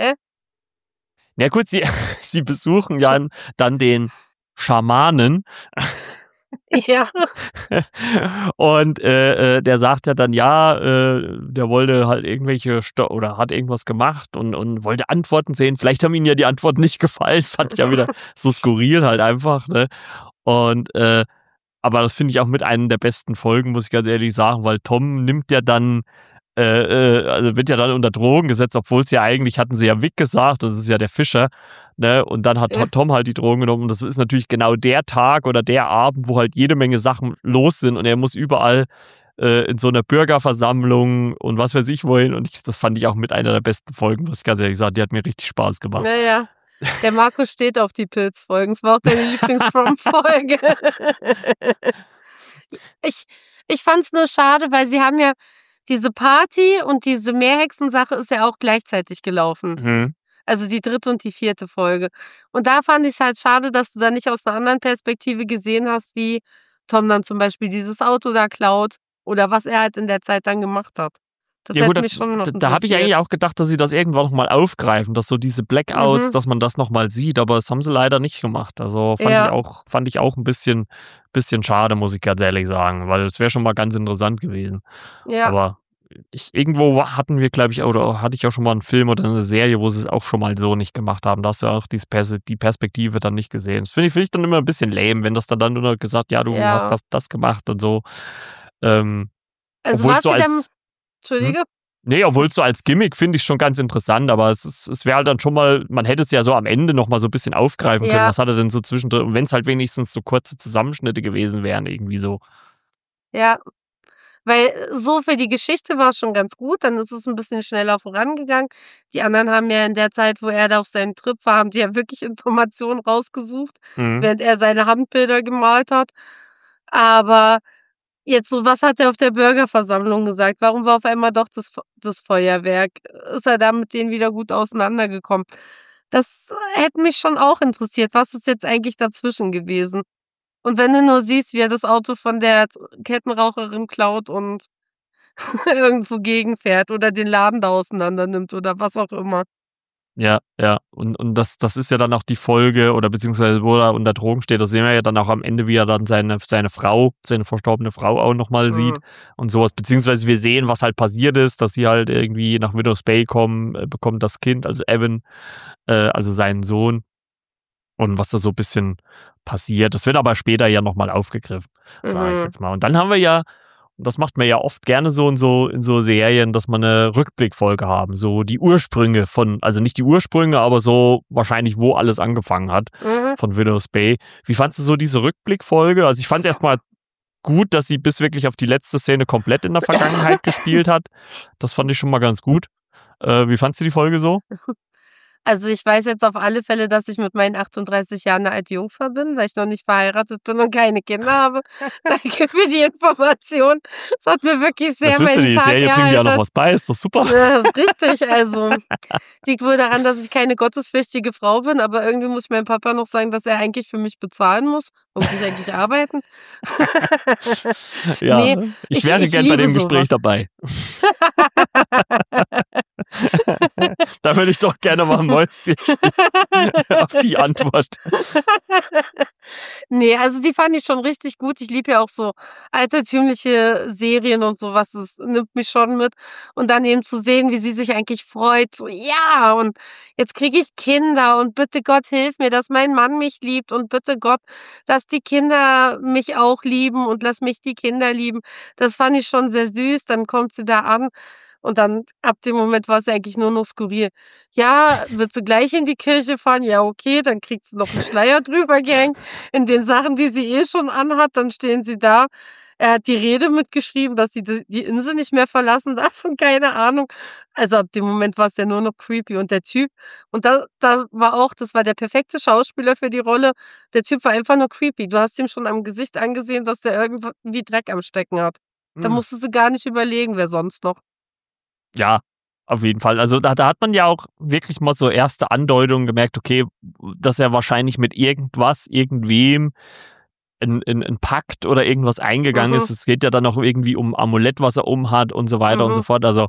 Ja gut, sie besuchen ja dann den Schamanen. Ja. Und der sagt ja dann, ja, der wollte halt oder hat irgendwas gemacht und wollte Antworten sehen. Vielleicht haben ihnen ja die Antworten nicht gefallen, fand ich ja wieder so skurril halt einfach, ne? Und aber das finde ich auch mit einer der besten Folgen, muss ich ganz ehrlich sagen, weil Tom nimmt ja dann also wird ja dann unter Drogen gesetzt, obwohl es ja eigentlich, hatten sie ja Vic gesagt, das ist ja der Fischer, ne? Und dann hat Tom halt die Drogen genommen und das ist natürlich genau der Tag oder der Abend, wo halt jede Menge Sachen los sind und er muss überall in so einer Bürgerversammlung und was weiß ich wohin und das fand ich auch mit einer der besten Folgen, muss ich ganz ehrlich sagen, die hat mir richtig Spaß gemacht. Naja, der Markus steht auf die Pilzfolgen, es war auch deine Lieblings-From-Folge. Ich fand's nur schade, weil sie haben ja diese Party und diese Meerhexensache ist ja auch gleichzeitig gelaufen. Mhm. Also die 3. und die 4. Folge. Und da fand ich es halt schade, dass du da nicht aus einer anderen Perspektive gesehen hast, wie Tom dann zum Beispiel dieses Auto da klaut oder was er halt in der Zeit dann gemacht hat. Das Ja, hätte gut, mich schon noch da habe ich eigentlich auch gedacht, dass sie das irgendwann nochmal aufgreifen, dass so diese Blackouts, dass man das nochmal sieht, aber das haben sie leider nicht gemacht. Also fand ich auch ein bisschen schade, muss ich ganz ehrlich sagen, weil es wäre schon mal ganz interessant gewesen. Ja. Aber irgendwo hatten wir, glaube ich, oder hatte ich auch schon mal einen Film oder eine Serie, wo sie es auch schon mal so nicht gemacht haben. Da hast du auch die Perspektive dann nicht gesehen. Das finde ich dann immer ein bisschen lame, wenn das dann nur gesagt, ja, du hast das gemacht und so. Also obwohl was so sie dann. als Entschuldige? Nee, obwohl es so als Gimmick finde ich schon ganz interessant, aber es wäre halt dann schon mal, man hätte es ja so am Ende noch mal so ein bisschen aufgreifen können. Was hat er denn so zwischendrin? Und wenn es halt wenigstens so kurze Zusammenschnitte gewesen wären, irgendwie so. Ja, weil so für die Geschichte war es schon ganz gut, dann ist es ein bisschen schneller vorangegangen. Die anderen haben ja in der Zeit, wo er da auf seinem Trip war, haben die ja wirklich Informationen rausgesucht, während er seine Handbilder gemalt hat. Aber jetzt so, was hat er auf der Bürgerversammlung gesagt? Warum war auf einmal doch das Feuerwerk? Ist er da mit denen wieder gut auseinandergekommen? Das hätte mich schon auch interessiert. Was ist jetzt eigentlich dazwischen gewesen? Und wenn du nur siehst, wie er das Auto von der Kettenraucherin klaut und irgendwo gegenfährt oder den Laden da auseinander nimmt oder was auch immer. Ja. Und das ist ja dann auch die Folge, oder beziehungsweise wo er unter Drogen steht, das sehen wir ja dann auch am Ende, wie er dann seine verstorbene Frau auch nochmal sieht und sowas. Beziehungsweise wir sehen, was halt passiert ist, dass sie halt irgendwie nach Widow's Bay kommen, bekommt das Kind, also Evan, also seinen Sohn. Und was da so ein bisschen passiert. Das wird aber später ja nochmal aufgegriffen, sage ich jetzt mal. Und dann haben wir ja, und das macht man ja oft gerne so in so Serien, dass man eine Rückblickfolge haben. So die Ursprünge also nicht die Ursprünge, aber so wahrscheinlich, wo alles angefangen hat von Widow's Bay. Wie fandst du so diese Rückblickfolge? Also ich fand es erstmal gut, dass sie bis wirklich auf die letzte Szene komplett in der Vergangenheit gespielt hat. Das fand ich schon mal ganz gut. Wie fandst du die Folge so? Also ich weiß jetzt auf alle Fälle, dass ich mit meinen 38 Jahren eine alte Jungfer bin, weil ich noch nicht verheiratet bin und keine Kinder habe. Danke für die Information. Das hat mir wirklich sehr meinen Tag Serie bringt ja noch was bei, ist doch super. Ja, das ist richtig. Also liegt wohl daran, dass ich keine gottesfürchtige Frau bin, aber irgendwie muss ich meinem Papa noch sagen, dass er eigentlich für mich bezahlen muss. Wo muss ich eigentlich arbeiten? Ja, nee, ich wäre gern bei dem Gespräch dabei. Da würde ich doch gerne mal ein Mäuschen spielen auf die Antwort. Nee, also die fand ich schon richtig gut. Ich liebe ja auch so altertümliche Serien und sowas. Das nimmt mich schon mit. Und dann eben zu sehen, wie sie sich eigentlich freut. So, ja, und jetzt kriege ich Kinder und bitte Gott hilf mir, dass mein Mann mich liebt und bitte Gott, dass die Kinder mich auch lieben und lass mich die Kinder lieben. Das fand ich schon sehr süß. Dann kommt sie da an. Und dann ab dem Moment war es eigentlich nur noch skurril. Ja, willst du gleich in die Kirche fahren? Ja, okay, dann kriegst du noch einen Schleier drüber gehängt. In den Sachen, die sie eh schon anhat, dann stehen sie da. Er hat die Rede mitgeschrieben, dass sie die Insel nicht mehr verlassen darf und keine Ahnung. Also ab dem Moment war es ja nur noch creepy. Und der Typ, und da war auch, das war der perfekte Schauspieler für die Rolle. Der Typ war einfach nur creepy. Du hast ihm schon am Gesicht angesehen, dass der irgendwie Dreck am Stecken hat. Da musstest du gar nicht überlegen, wer sonst noch. Ja, auf jeden Fall. Also da hat man ja auch wirklich mal so erste Andeutungen gemerkt, okay, dass er wahrscheinlich mit irgendwem ein Pakt oder irgendwas eingegangen ist. Es geht ja dann auch irgendwie um Amulett, was er umhat und so weiter und so fort. Also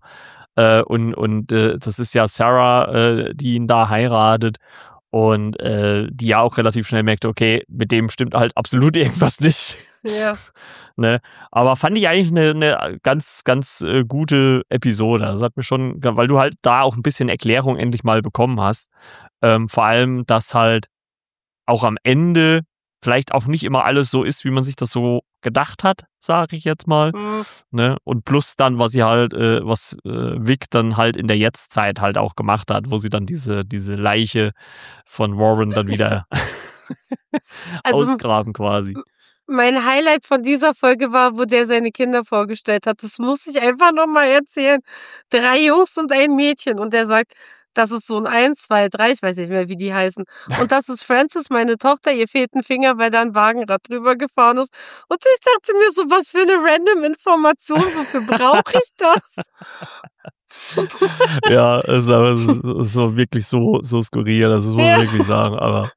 das ist ja Sarah, die ihn da heiratet und die ja auch relativ schnell merkt, okay, mit dem stimmt halt absolut irgendwas nicht. Ja. Ne? Aber fand ich eigentlich eine ganz, ganz gute Episode. Also hat mir schon, weil du halt da auch ein bisschen Erklärung endlich mal bekommen hast. Vor allem, dass halt auch am Ende vielleicht auch nicht immer alles so ist, wie man sich das so gedacht hat, sage ich jetzt mal. Ne? Und plus dann, was sie halt, was Vic dann halt in der Jetztzeit halt auch gemacht hat, wo sie dann diese Leiche von Warren dann wieder ausgraben quasi. Mein Highlight von dieser Folge war, wo der seine Kinder vorgestellt hat. Das muss ich einfach nochmal erzählen. 3 Jungs und ein Mädchen. Und der sagt, das ist Sohn 1, 2, 3, ich weiß nicht mehr, wie die heißen. Und das ist Frances, meine Tochter. Ihr fehlt ein Finger, weil da ein Wagenrad drüber gefahren ist. Und ich dachte mir so, was für eine random Information. Wofür brauche ich das? Ja, es war wirklich so skurril. Das muss man wirklich sagen. Aber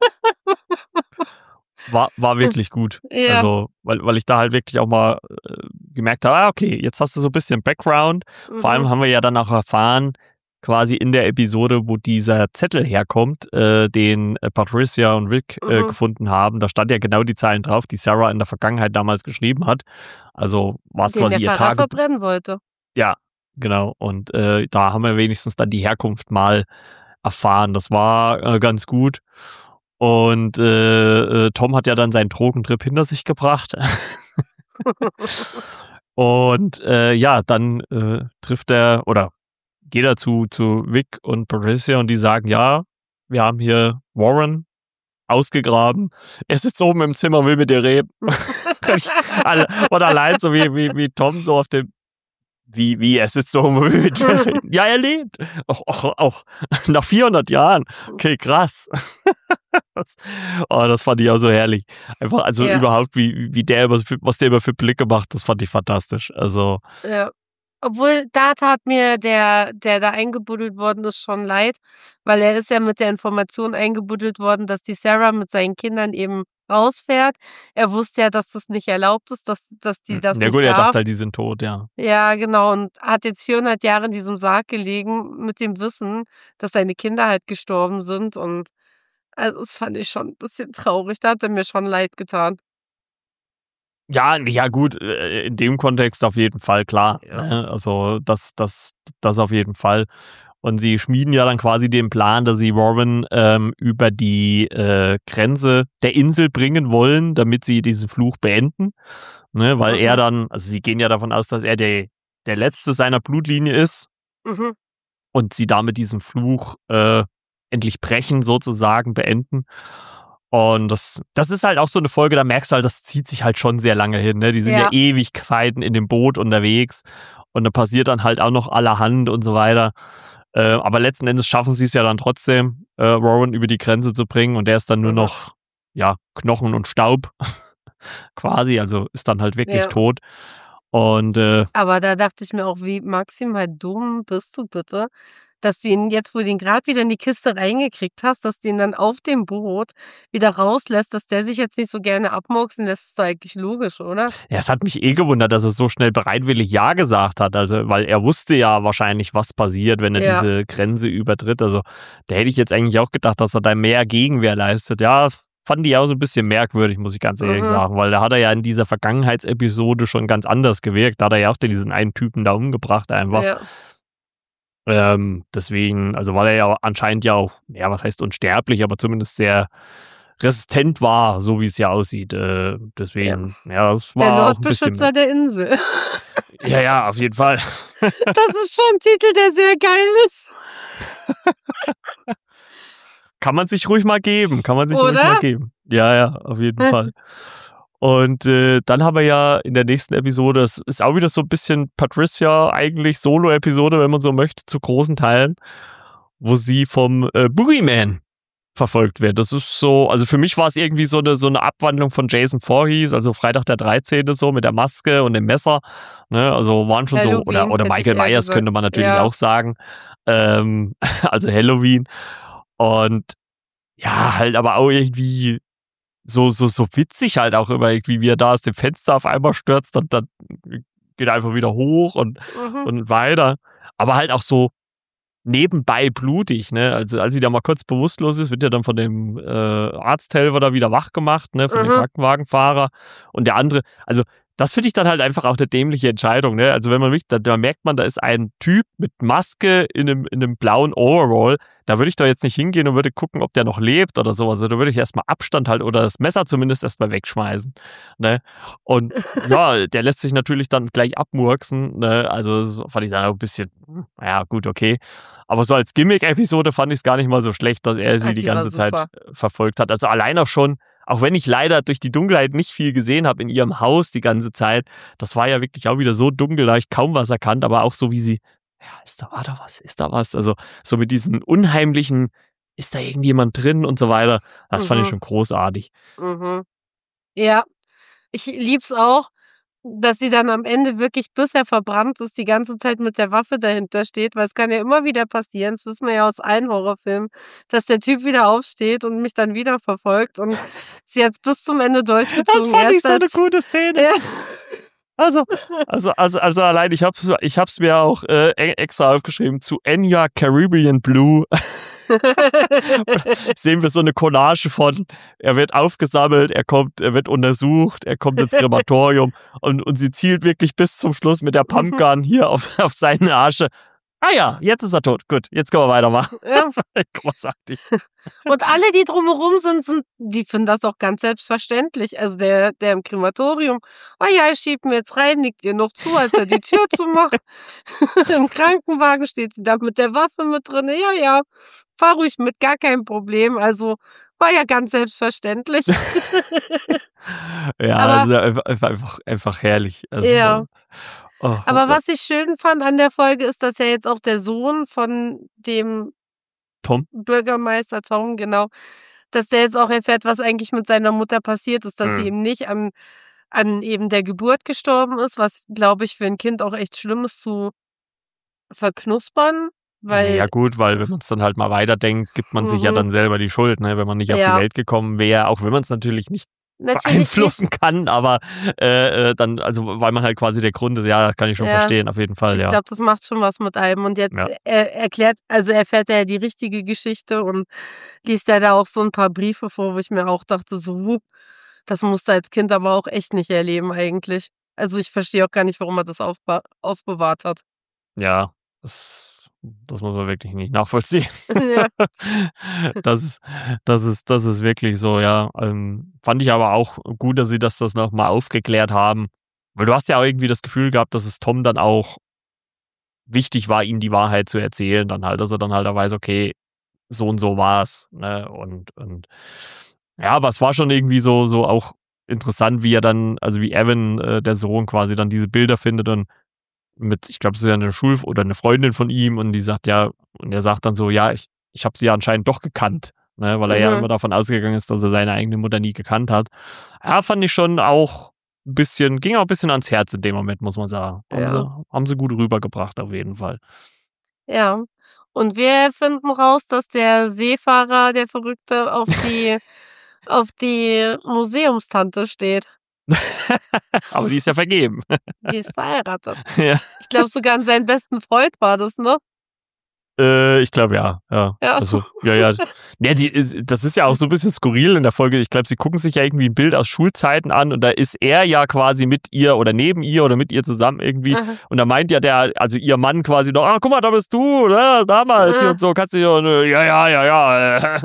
war wirklich gut. Ja. Also, weil ich da halt wirklich auch mal gemerkt habe, okay, jetzt hast du so ein bisschen Background. Vor allem haben wir ja dann auch erfahren, quasi in der Episode, wo dieser Zettel herkommt, den Patricia und Vic gefunden haben. Da stand ja genau die Zeilen drauf, die Sarah in der Vergangenheit damals geschrieben hat. Also war es quasi ihr Tagebuch. Verbrennen wollte. Ja, genau. Und da haben wir wenigstens dann die Herkunft mal erfahren. Das war ganz gut. Und Tom hat ja dann seinen Drogentrip hinter sich gebracht. Und ja, dann trifft er oder geht er zu Vic und Patricia und die sagen, ja, wir haben hier Warren ausgegraben. Er sitzt oben im Zimmer, will mit dir reden. Und allein so wie Tom so auf dem Wie, er sitzt so oben mit dir reden. Ja, er lebt. Auch nach 400 Jahren. Okay, krass. Das fand ich auch so herrlich. Einfach, also überhaupt, wie der was der immer für Blicke macht, das fand ich fantastisch. Also. Ja. Obwohl, da tat mir der da eingebuddelt worden ist, schon leid, weil er ist ja mit der Information eingebuddelt worden, dass die Sarah mit seinen Kindern eben rausfährt. Er wusste ja, dass das nicht erlaubt ist, dass die das nicht Ja gut, er darf. dachte halt, die sind tot, ja. Ja, genau, und hat jetzt 400 Jahre in diesem Sarg gelegen mit dem Wissen, dass seine Kinder halt gestorben sind und also das fand ich schon ein bisschen traurig. Da hat er mir schon leid getan. Ja, gut, in dem Kontext auf jeden Fall, klar. Ja. Ne? Also das auf jeden Fall. Und sie schmieden ja dann quasi den Plan, dass sie Warren über die Grenze der Insel bringen wollen, damit sie diesen Fluch beenden. Ne? Weil er dann, also sie gehen ja davon aus, dass er der Letzte seiner Blutlinie ist und sie damit diesen Fluch endlich brechen, sozusagen, beenden. Und das ist halt auch so eine Folge, da merkst du halt, das zieht sich halt schon sehr lange hin. Ne? Die sind ja Ewigkeiten in dem Boot unterwegs und da passiert dann halt auch noch allerhand und so weiter. Aber letzten Endes schaffen sie es ja dann trotzdem, Warren über die Grenze zu bringen und der ist dann nur noch Knochen und Staub quasi, also ist dann halt wirklich tot. Und aber da dachte ich mir auch, wie maximal dumm bist du bitte, dass du ihn jetzt, wo du ihn gerade wieder in die Kiste reingekriegt hast, dass du ihn dann auf dem Boot wieder rauslässt, dass der sich jetzt nicht so gerne abmurksen lässt, ist doch eigentlich logisch, oder? Ja, es hat mich gewundert, dass er so schnell bereitwillig Ja gesagt hat. Also, weil er wusste ja wahrscheinlich, was passiert, wenn er diese Grenze übertritt. Also, da hätte ich jetzt eigentlich auch gedacht, dass er da mehr Gegenwehr leistet. Ja, fand ich auch so ein bisschen merkwürdig, muss ich ganz ehrlich sagen, weil da hat er ja in dieser Vergangenheitsepisode schon ganz anders gewirkt. Da hat er ja auch diesen einen Typen da umgebracht einfach. Ja. Deswegen, also weil er ja anscheinend ja auch, ja, was heißt unsterblich, aber zumindest sehr resistent war, so wie es ja aussieht. Deswegen, ja, das war Der auch ein bisschen. Lordbeschützer der Insel. Ja, auf jeden Fall. Das ist schon ein Titel, der sehr geil ist. Kann man sich ruhig mal geben. Oder? Ja, auf jeden Fall. Und dann haben wir ja in der nächsten Episode, das ist auch wieder so ein bisschen Patricia eigentlich Solo-Episode, wenn man so möchte, zu großen Teilen, wo sie vom Boogeyman verfolgt wird. Das ist so, also für mich war es irgendwie so eine Abwandlung von Jason Voorhees, also Freitag der 13. so mit der Maske und dem Messer. Ne? Also waren schon Halloween, so, oder Michael Myers könnte man natürlich auch sagen. Also Halloween. Und ja, halt aber auch irgendwie so witzig halt auch immer irgendwie, wie er da aus dem Fenster auf einmal stürzt und dann geht er einfach wieder hoch und weiter. Aber halt auch so nebenbei blutig, ne? Also als sie da mal kurz bewusstlos ist, wird ja dann von dem Arzthelfer da wieder wach gemacht, ne? Von dem Krankenwagenfahrer. Und der andere, also das finde ich dann halt einfach auch eine dämliche Entscheidung, ne? Also wenn man wirklich, da merkt man, da ist ein Typ mit Maske in einem blauen Overall. Da würde ich doch jetzt nicht hingehen und würde gucken, ob der noch lebt oder sowas. Also da würde ich erstmal Abstand halten oder das Messer zumindest erstmal wegschmeißen. Ne? Und ja, der lässt sich natürlich dann gleich abmurksen. Ne? Also das fand ich dann auch ein bisschen, ja gut, okay. Aber so als Gimmick-Episode fand ich es gar nicht mal so schlecht, dass er sie die ganze Zeit verfolgt hat. Also allein auch schon, auch wenn ich leider durch die Dunkelheit nicht viel gesehen habe in ihrem Haus die ganze Zeit, das war ja wirklich auch wieder so dunkel, da ich kaum was erkannt, aber auch so wie sie, ja, ist da was? Also so mit diesen unheimlichen, ist da irgendjemand drin und so weiter, das fand ich schon großartig. Ja, ich lieb's auch, dass sie dann am Ende wirklich, bis er verbrannt ist, die ganze Zeit mit der Waffe dahinter steht, weil es kann ja immer wieder passieren, das wissen wir ja aus allen Horrorfilmen, dass der Typ wieder aufsteht und mich dann wieder verfolgt und sie jetzt bis zum Ende durchgezogen. Das fand ich so eine gute Szene. Ja. Also allein, ich hab's mir auch extra aufgeschrieben, zu Enya Caribbean Blue. Sehen wir so eine Collage von, er wird aufgesammelt, er wird untersucht, er kommt ins Krematorium und sie zielt wirklich bis zum Schluss mit der Pumpgun hier auf seine Arsche. Ah ja, jetzt ist er tot. Gut, jetzt können wir weitermachen. Ja. Großartig. Und alle, die drumherum sind, die finden das auch ganz selbstverständlich. Also der im Krematorium, oh ja, ich schieb mir jetzt rein, nickt ihr noch zu, als er die Tür zumacht. Im Krankenwagen steht sie da mit der Waffe mit drin. Ja, fahr ruhig mit, gar kein Problem. Also war ja ganz selbstverständlich. Ja, aber, also einfach herrlich. Also, ja. Aber was ich schön fand an der Folge ist, dass ja jetzt auch der Sohn von dem Bürgermeister Tom, genau, dass der jetzt auch erfährt, was eigentlich mit seiner Mutter passiert ist, dass sie eben nicht an eben der Geburt gestorben ist, was, glaube ich, für ein Kind auch echt schlimm ist zu verknuspern. Weil, ja gut, weil wenn man es dann halt mal weiterdenkt, gibt man sich ja dann selber die Schuld, ne? Wenn man nicht auf die Welt gekommen wäre, auch wenn man es natürlich nicht beeinflussen kann, aber dann, also weil man halt quasi der Grund ist, ja, das kann ich schon verstehen, auf jeden Fall, Ich glaube, das macht schon was mit einem. Und jetzt erfährt er ja die richtige Geschichte und liest ja da auch so ein paar Briefe vor, wo ich mir auch dachte, so, das musst du als Kind aber auch echt nicht erleben eigentlich. Also ich verstehe auch gar nicht, warum er das aufbewahrt hat. Ja, das muss man wirklich nicht nachvollziehen. Ja. Das ist wirklich so, ja. Fand ich aber auch gut, dass sie das nochmal aufgeklärt haben. Weil du hast ja auch irgendwie das Gefühl gehabt, dass es Tom dann auch wichtig war, ihm die Wahrheit zu erzählen. Dann halt, dass er dann halt auch weiß, okay, so und so war es. Ne? Und ja, aber es war schon irgendwie so auch interessant, wie er dann, also wie Evan, der Sohn, quasi dann diese Bilder findet und ich glaube, es ist ja eine oder eine Freundin von ihm und die sagt ja, und er sagt dann so, ja, ich habe sie ja anscheinend doch gekannt, ne, weil er ja immer davon ausgegangen ist, dass er seine eigene Mutter nie gekannt hat. Ja, fand ich schon auch ging auch ein bisschen ans Herz in dem Moment, muss man sagen. Haben sie gut rübergebracht, auf jeden Fall. Ja, Und wir finden raus, dass der Seefahrer, der Verrückte, auf die Museumstante steht. Aber die ist ja vergeben. Die ist verheiratet. Ja. Ich glaube, sogar an seinen besten Freund war das, ne? Ich glaube, ja. Also, ja. Das ist ja auch so ein bisschen skurril in der Folge. Ich glaube, sie gucken sich ja irgendwie ein Bild aus Schulzeiten an und da ist er ja quasi mit ihr oder neben ihr oder mit ihr zusammen irgendwie. Aha. Und da meint ja also ihr Mann quasi noch, guck mal, da bist du, oder? Damals hier und so, kannst du ja.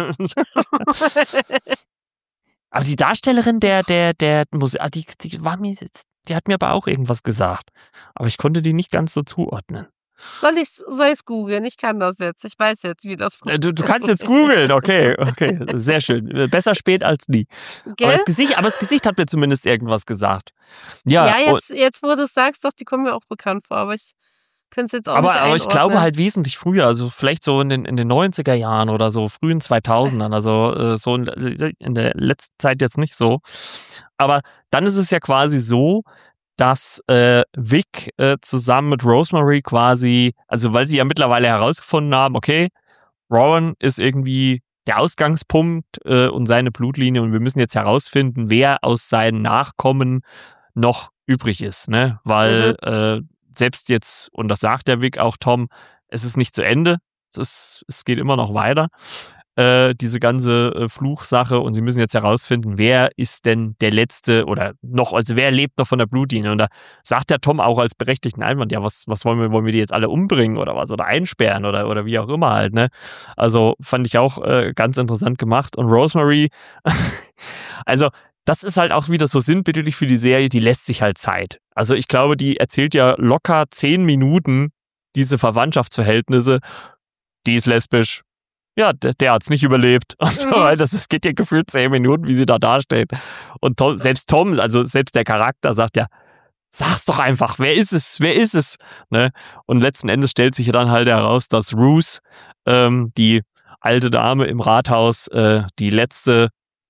Aber die Darstellerin der Musik, die war mir jetzt, die hat mir aber auch irgendwas gesagt. Aber ich konnte die nicht ganz so zuordnen. Soll ich's googeln? Ich kann das jetzt. Ich weiß jetzt, wie das Du kannst jetzt googeln, okay. Sehr schön. Besser spät als nie. Gell? Aber das Gesicht hat mir zumindest irgendwas gesagt. Ja, jetzt wo du es sagst, doch, die kommen mir auch bekannt vor, aber ich kann es jetzt auch nicht einordnen. Aber ich glaube halt wesentlich früher, also vielleicht so in den 90er Jahren oder so, frühen 2000ern, also so in der letzten Zeit jetzt nicht so. Aber dann ist es ja quasi so, dass Vic zusammen mit Rosemary quasi, also weil sie ja mittlerweile herausgefunden haben, okay, Rowan ist irgendwie der Ausgangspunkt und seine Blutlinie und wir müssen jetzt herausfinden, wer aus seinen Nachkommen noch übrig ist, ne? Weil selbst jetzt, und das sagt der Vic auch Tom, es ist nicht zu Ende, es geht immer noch weiter. Diese ganze Fluchsache und sie müssen jetzt herausfinden, wer ist denn der Letzte oder noch, also wer lebt noch von der Blutlinie und da sagt der Tom auch als berechtigten Einwand, ja, was wollen wir die jetzt alle umbringen oder was oder einsperren oder wie auch immer halt, ne? Also fand ich auch ganz interessant gemacht und Rosemary, also das ist halt auch wieder so sinnbildlich für die Serie, die lässt sich halt Zeit. Also ich glaube, die erzählt ja locker 10 Minuten diese Verwandtschaftsverhältnisse, die ist lesbisch, ja, der hat's nicht überlebt und so weiter. Das geht ja gefühlt 10 Minuten, wie sie da dasteht. Und selbst Tom, also selbst der Charakter sagt ja, sag's doch einfach, wer ist es? Ne? Und letzten Endes stellt sich ja dann halt heraus, dass Ruth, die alte Dame im Rathaus, die letzte,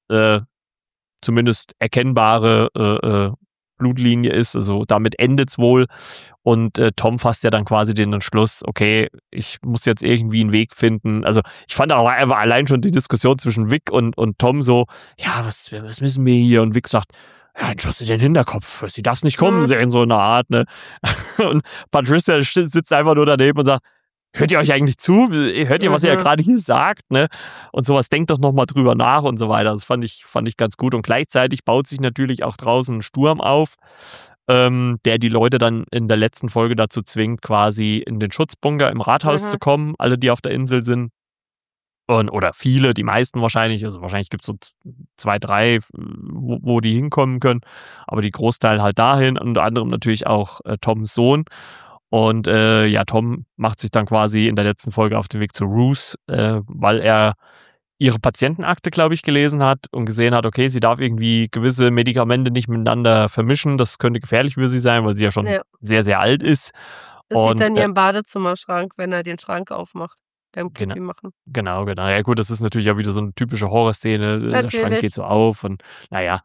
zumindest erkennbare Blutlinie ist, also damit endet's wohl und Tom fasst ja dann quasi den Entschluss, okay, ich muss jetzt irgendwie einen Weg finden, also ich fand auch allein schon die Diskussion zwischen Vic und Tom so, ja, was müssen wir hier und Vic sagt, ja, ein Schuss in den Hinterkopf, sie darf's nicht kommen sehen, so eine Art, ne, und Patricia sitzt einfach nur daneben und sagt, hört ihr euch eigentlich zu? Hört ihr, was ihr ja gerade hier sagt? Ne? Und sowas, denkt doch nochmal drüber nach und so weiter. Das fand ich ganz gut. Und gleichzeitig baut sich natürlich auch draußen ein Sturm auf, der die Leute dann in der letzten Folge dazu zwingt, quasi in den Schutzbunker im Rathaus zu kommen, alle, die auf der Insel sind. Oder viele, die meisten wahrscheinlich. Also wahrscheinlich gibt es so 2, 3, wo die hinkommen können. Aber die Großteil halt dahin. Unter anderem natürlich auch Toms Sohn. Und Tom macht sich dann quasi in der letzten Folge auf den Weg zu Ruth, weil er ihre Patientenakte, glaube ich, gelesen hat und gesehen hat, okay, sie darf irgendwie gewisse Medikamente nicht miteinander vermischen. Das könnte gefährlich für sie sein, weil sie ja schon sehr, sehr alt ist. Das sieht dann ihren Badezimmerschrank, wenn er den Schrank aufmacht. Beim Pipi machen. Genau. Ja gut, das ist natürlich ja wieder so eine typische Horrorszene. Der Schrank geht so auf und naja.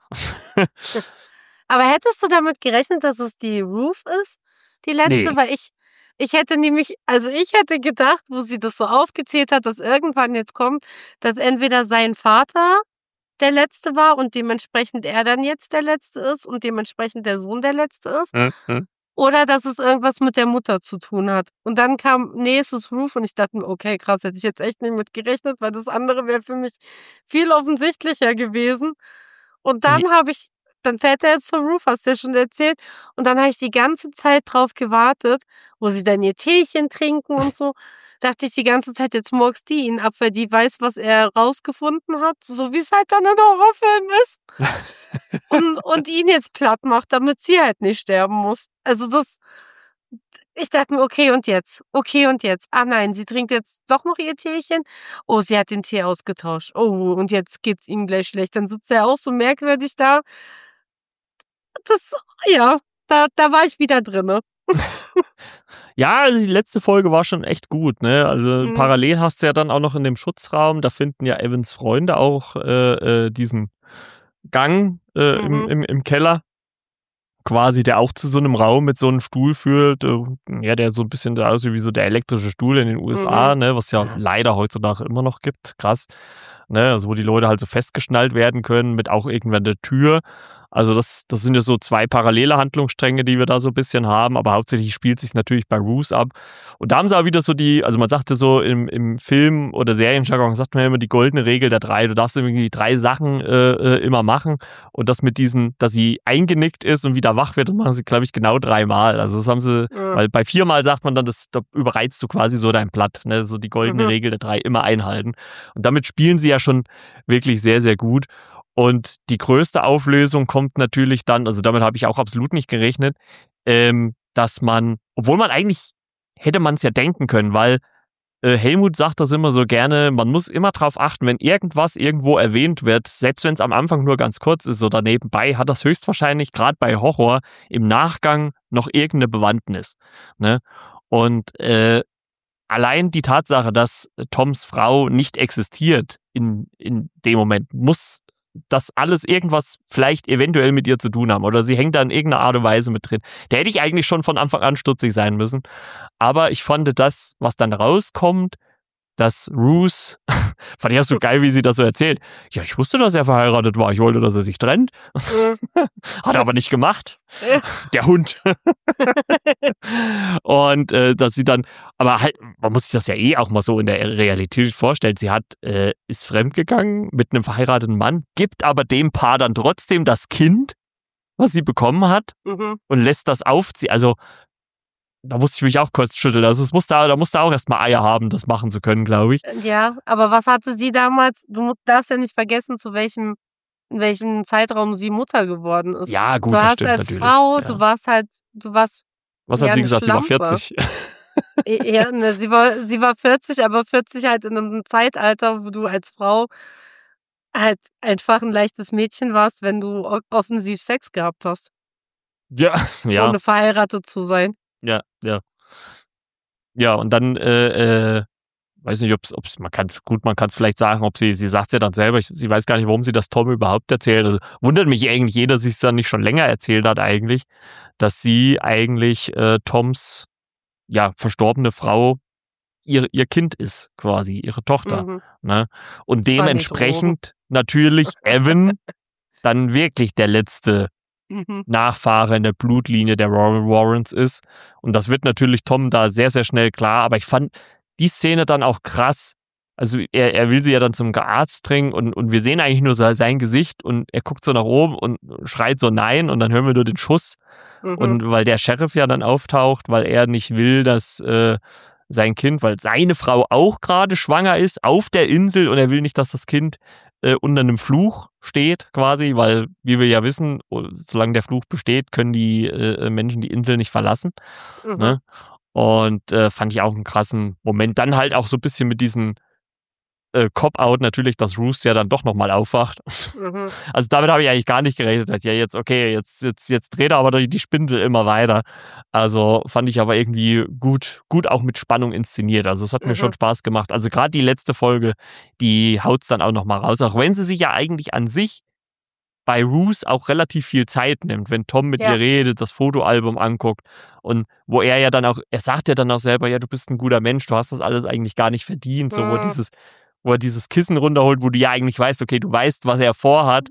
Aber hättest du damit gerechnet, dass es die Ruth ist? Die letzte, Nee. Weil ich hätte nämlich, also ich hätte gedacht, wo sie das so aufgezählt hat, dass irgendwann jetzt kommt, dass entweder sein Vater der Letzte war und dementsprechend er dann jetzt der Letzte ist und dementsprechend der Sohn der Letzte ist. Oder dass es irgendwas mit der Mutter zu tun hat. Und dann kam, nee, es ist Ruth und ich dachte mir, okay, krass, hätte ich jetzt echt nicht mit gerechnet, weil das andere wäre für mich viel offensichtlicher gewesen. Und dann dann fährt er jetzt zur Ruth, hast du ja schon erzählt. Und dann habe ich die ganze Zeit drauf gewartet, wo sie dann ihr Teechen trinken und so. Dachte ich die ganze Zeit, jetzt murkst die ihn ab, weil die weiß, was er rausgefunden hat. So wie es halt dann ein Horrorfilm ist. und ihn jetzt platt macht, damit sie halt nicht sterben muss. Also ich dachte mir, okay, und jetzt? Ah nein, sie trinkt jetzt doch noch ihr Teechen. Oh, sie hat den Tee ausgetauscht. Oh, und jetzt geht's ihm gleich schlecht. Dann sitzt er auch so merkwürdig da. Da war ich wieder drinne. Ja, also die letzte Folge war schon echt gut, ne? Also parallel hast du ja dann auch noch in dem Schutzraum, da finden ja Evans Freunde auch diesen Gang im Keller. quasi, der auch zu so einem Raum mit so einem Stuhl führt, der so ein bisschen da aussieht wie so der elektrische Stuhl in den USA, ne, was ja leider heutzutage immer noch gibt, krass, ne, also wo die Leute halt so festgeschnallt werden können mit auch irgendwann der Tür. Also das sind ja so 2 parallele Handlungsstränge, die wir da so ein bisschen haben, aber hauptsächlich spielt sich natürlich bei Roos ab. Und da haben sie auch wieder so also man sagte so im Film- oder Serienjargon, sagt man immer die goldene Regel der 3. Du darfst irgendwie 3 Sachen immer machen und das mit diesen, dass sie eingenickt ist und wieder wach wird, das machen sie, glaube ich, genau 3 Mal. Also das haben sie, weil bei 4 Mal sagt man dann, da überreizt du quasi so dein Blatt, ne? So die goldene Regel der 3 immer einhalten. Und damit spielen sie ja schon wirklich sehr, sehr gut. Und die größte Auflösung kommt natürlich dann, also damit habe ich auch absolut nicht gerechnet, dass man, obwohl hätte man es ja denken können, weil Helmut sagt das immer so gerne, man muss immer darauf achten, wenn irgendwas irgendwo erwähnt wird, selbst wenn es am Anfang nur ganz kurz ist oder nebenbei, hat das höchstwahrscheinlich gerade bei Horror im Nachgang noch irgendeine Bewandtnis. Ne? Und allein die Tatsache, dass Toms Frau nicht existiert in dem Moment, muss das alles irgendwas vielleicht eventuell mit ihr zu tun haben oder sie hängt da in irgendeiner Art und Weise mit drin. Da hätte ich eigentlich schon von Anfang an stutzig sein müssen. Aber ich fand das, was dann rauskommt, dass Roos, fand ich auch so geil, wie sie das so erzählt. Ja, ich wusste, dass er verheiratet war. Ich wollte, dass er sich trennt. Hat er aber nicht gemacht. Der Hund. Und dass sie dann, aber halt, man muss sich das ja auch mal so in der Realität vorstellen. Sie ist fremdgegangen mit einem verheirateten Mann, gibt aber dem Paar dann trotzdem das Kind, was sie bekommen hat, und lässt das aufziehen. Also, da musste ich mich auch kurz schütteln. Also da musste auch erstmal Eier haben, das machen zu können, glaube ich. Ja, aber was hatte sie damals? Du darfst ja nicht vergessen, in welchem Zeitraum sie Mutter geworden ist. Ja, gut, du das hast stimmt als natürlich. Frau, ja. Was hat sie gesagt? Sie war 40. Ja, ne, sie war 40, aber 40 halt in einem Zeitalter, wo du als Frau halt einfach ein leichtes Mädchen warst, wenn du offensiv Sex gehabt hast. Ja. Ohne verheiratet zu sein. Ja. Ja, und dann, weiß nicht, man kann es vielleicht sagen, sie sagt es ja dann selber, sie weiß gar nicht, warum sie das Tom überhaupt erzählt. Also wundert mich eigentlich jeder, dass sie es dann nicht schon länger erzählt hat eigentlich, dass sie eigentlich Toms verstorbene Frau ihr Kind ist, quasi, ihre Tochter. Ne? Und dementsprechend natürlich Evan dann wirklich der letzte Nachfahre in der Blutlinie der Warrens ist. Und das wird natürlich Tom da sehr, sehr schnell klar. Aber ich fand die Szene dann auch krass. Also er will sie ja dann zum Arzt bringen und wir sehen eigentlich nur sein Gesicht und er guckt so nach oben und schreit so nein und dann hören wir nur den Schuss. Und weil der Sheriff ja dann auftaucht, weil er nicht will, dass sein Kind, weil seine Frau auch gerade schwanger ist auf der Insel und er will nicht, dass das Kind unter einem Fluch steht quasi, weil, wie wir ja wissen, solange der Fluch besteht, können die Menschen die Insel nicht verlassen. Ne? Und fand ich auch einen krassen Moment. Dann halt auch so ein bisschen mit diesen Cop-Out natürlich, dass Roos ja dann doch nochmal aufwacht. Also damit habe ich eigentlich gar nicht gerechnet. Ja, jetzt dreht er aber die Spindel immer weiter. Also fand ich aber irgendwie gut auch mit Spannung inszeniert. Also es hat mir schon Spaß gemacht. Also gerade die letzte Folge, die haut's dann auch nochmal raus. Auch wenn sie sich ja eigentlich an sich bei Roos auch relativ viel Zeit nimmt, wenn Tom mit ihr redet, das Fotoalbum anguckt und wo er sagt ja dann auch selber, ja, du bist ein guter Mensch, du hast das alles eigentlich gar nicht verdient, so wo er dieses Kissen runterholt, wo du ja eigentlich weißt, okay, du weißt, was er vorhat.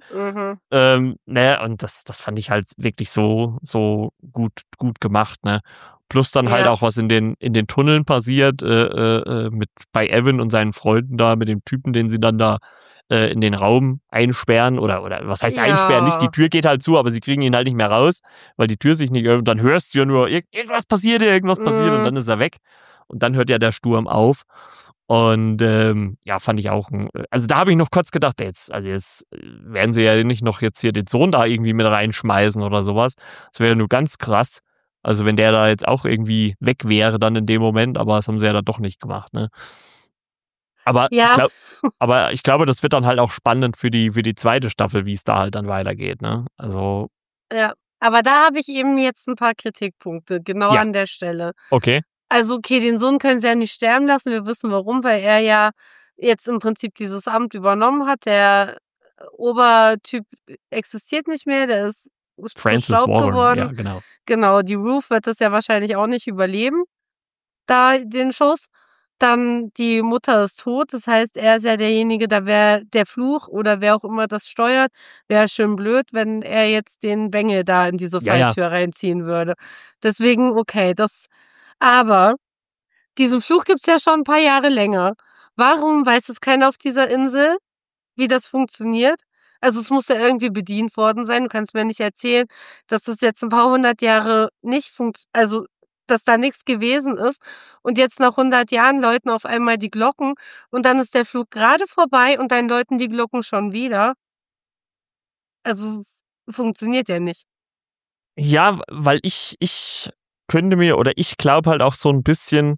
Ne, und das fand ich halt wirklich so gut gemacht, ne. Plus dann halt auch, was in den Tunneln passiert, bei Evan und seinen Freunden da, mit dem Typen, den sie dann da in den Raum einsperren oder was heißt einsperren? Nicht, die Tür geht halt zu, aber sie kriegen ihn halt nicht mehr raus, weil die Tür sich nicht öffnet. Dann hörst du ja nur, irgendwas passiert und dann ist er weg. Und dann hört ja der Sturm auf. Und fand ich auch, also da habe ich noch kurz gedacht, jetzt werden sie ja nicht noch jetzt hier den Sohn da irgendwie mit reinschmeißen oder sowas. Das wäre nur ganz krass. Also wenn der da jetzt auch irgendwie weg wäre dann in dem Moment, aber das haben sie ja dann doch nicht gemacht, ne? Aber ich glaube, das wird dann halt auch spannend für die zweite Staffel, wie es da halt dann weitergeht, ne? Also. Ja, aber da habe ich eben jetzt ein paar Kritikpunkte, genau an der Stelle. Okay. Also okay, den Sohn können sie ja nicht sterben lassen, wir wissen warum, weil er ja jetzt im Prinzip dieses Amt übernommen hat. Der Obertyp existiert nicht mehr, der ist zu Francis Staub Warren, geworden. ja, genau. Genau, die Ruth wird das ja wahrscheinlich auch nicht überleben, da den Schuss. Dann die Mutter ist tot, das heißt, er ist ja derjenige, da wäre der Fluch oder wer auch immer das steuert, wäre schön blöd, wenn er jetzt den Bengel da in diese Ja, ja. Falltür reinziehen würde. Deswegen, okay, aber diesen Fluch gibt's ja schon ein paar Jahre länger. Warum weiß es keiner auf dieser Insel, wie das funktioniert? Also, es muss ja irgendwie bedient worden sein. Du kannst mir nicht erzählen, dass das jetzt ein paar 100 Jahre nicht also, dass da nichts gewesen ist und jetzt nach 100 Jahren läuten auf einmal die Glocken und dann ist der Fluch gerade vorbei und dann läuten die Glocken schon wieder. Also, es funktioniert ja nicht. Ja, weil ich könnte mir oder ich glaube halt auch so ein bisschen,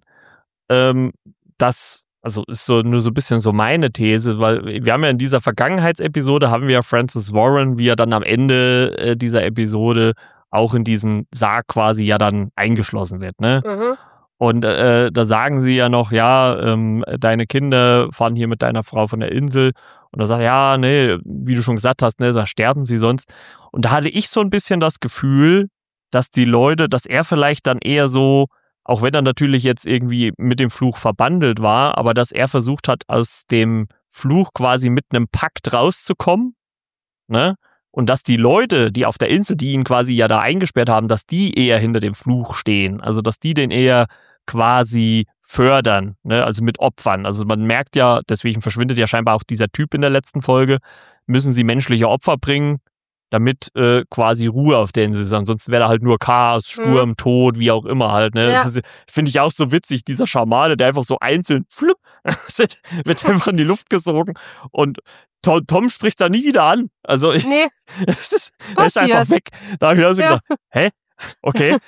dass also ist so nur so ein bisschen so meine These, weil wir haben ja in dieser Vergangenheitsepisode haben wir ja Francis Warren, wie er dann am Ende, dieser Episode auch in diesen Sarg quasi ja dann eingeschlossen wird, ne? Mhm. Und, da sagen sie ja noch: „Ja, deine Kinder fahren hier mit deiner Frau von der Insel.“ Und da sagt er: „Ja, ne, wie du schon gesagt hast, ne, da sterben sie sonst.“ Und da hatte ich so ein bisschen das Gefühl, dass er vielleicht dann eher so, auch wenn er natürlich jetzt irgendwie mit dem Fluch verbandelt war, aber dass er versucht hat, aus dem Fluch quasi mit einem Pakt rauszukommen, ne? Und dass die Leute, die auf der Insel, die ihn quasi ja da eingesperrt haben, dass die eher hinter dem Fluch stehen. Also, dass die den eher quasi fördern, ne? Also mit Opfern. Also man merkt ja, deswegen verschwindet ja scheinbar auch dieser Typ in der letzten Folge, müssen sie menschliche Opfer bringen, damit quasi Ruhe auf der Insel ist. Ansonsten wäre da halt nur Chaos, Mhm. Sturm, Tod, wie auch immer halt. Ne? Ja. Das finde ich auch so witzig, dieser Schamane, der einfach so einzeln flupp, wird einfach in die Luft gesogen und Tom spricht da nie wieder an. Also Ne, er ist einfach passiert. weg. Da habe ich also Ja. gedacht, hä? Okay.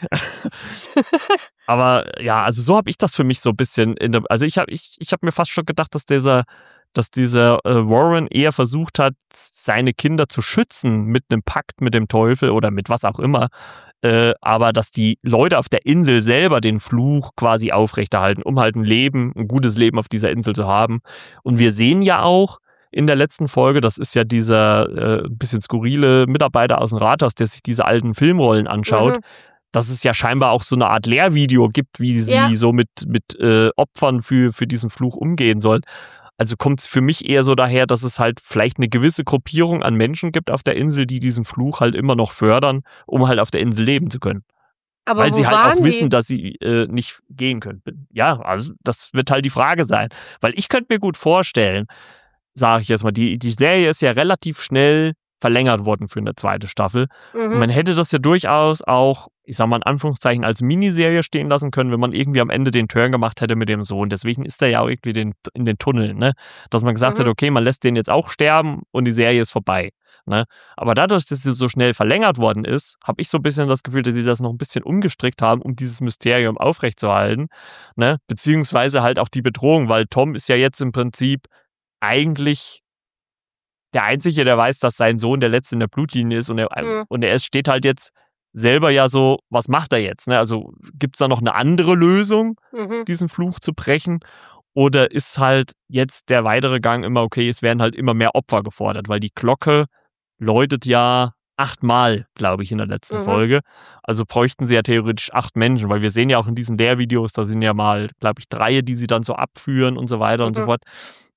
Aber ja, also so habe ich das für mich so ein bisschen also ich habe mir fast schon gedacht, dass dieser Warren eher versucht hat, seine Kinder zu schützen mit einem Pakt mit dem Teufel oder mit was auch immer, aber dass die Leute auf der Insel selber den Fluch quasi aufrechterhalten, um halt ein gutes Leben auf dieser Insel zu haben. Und wir sehen ja auch in der letzten Folge, das ist ja dieser ein bisschen skurrile Mitarbeiter aus dem Rathaus, der sich diese alten Filmrollen anschaut, Mhm. dass es ja scheinbar auch so eine Art Lehrvideo gibt, wie sie Ja. so mit Opfern für diesen Fluch umgehen sollen. Also kommt es für mich eher so daher, dass es halt vielleicht eine gewisse Gruppierung an Menschen gibt auf der Insel, die diesen Fluch halt immer noch fördern, um halt auf der Insel leben zu können. Aber Weil wo sie halt auch waren wissen, die? dass sie nicht gehen können. Ja, also das wird halt die Frage sein. Weil ich könnte mir gut vorstellen, sage ich jetzt mal, die Serie ist ja relativ schnell verlängert worden für eine zweite Staffel. Und Mhm. man hätte das ja durchaus auch, ich sag mal in Anführungszeichen, als Miniserie stehen lassen können, wenn man irgendwie am Ende den Turn gemacht hätte mit dem Sohn. Deswegen ist er ja auch irgendwie in den Tunneln, ne? Dass man gesagt Mhm. hat, okay, man lässt den jetzt auch sterben und die Serie ist vorbei. Ne? Aber dadurch, dass sie so schnell verlängert worden ist, habe ich so ein bisschen das Gefühl, dass sie das noch ein bisschen umgestrickt haben, um dieses Mysterium aufrechtzuerhalten. Ne? Beziehungsweise halt auch die Bedrohung, weil Tom ist ja jetzt im Prinzip eigentlich der Einzige, der weiß, dass sein Sohn der Letzte in der Blutlinie ist Mhm. und er steht halt jetzt selber ja so, was macht er jetzt? Ne? Also gibt es da noch eine andere Lösung, Mhm. diesen Fluch zu brechen? Oder ist halt jetzt der weitere Gang immer, okay, es werden halt immer mehr Opfer gefordert, weil die Glocke läutet ja 8-mal, glaube ich, in der letzten Mhm. Folge. Also bräuchten sie ja theoretisch 8 Menschen, weil wir sehen ja auch in diesen Lehrvideos, da sind ja mal, glaube ich, 3, die sie dann so abführen und so weiter und so Mhm. fort.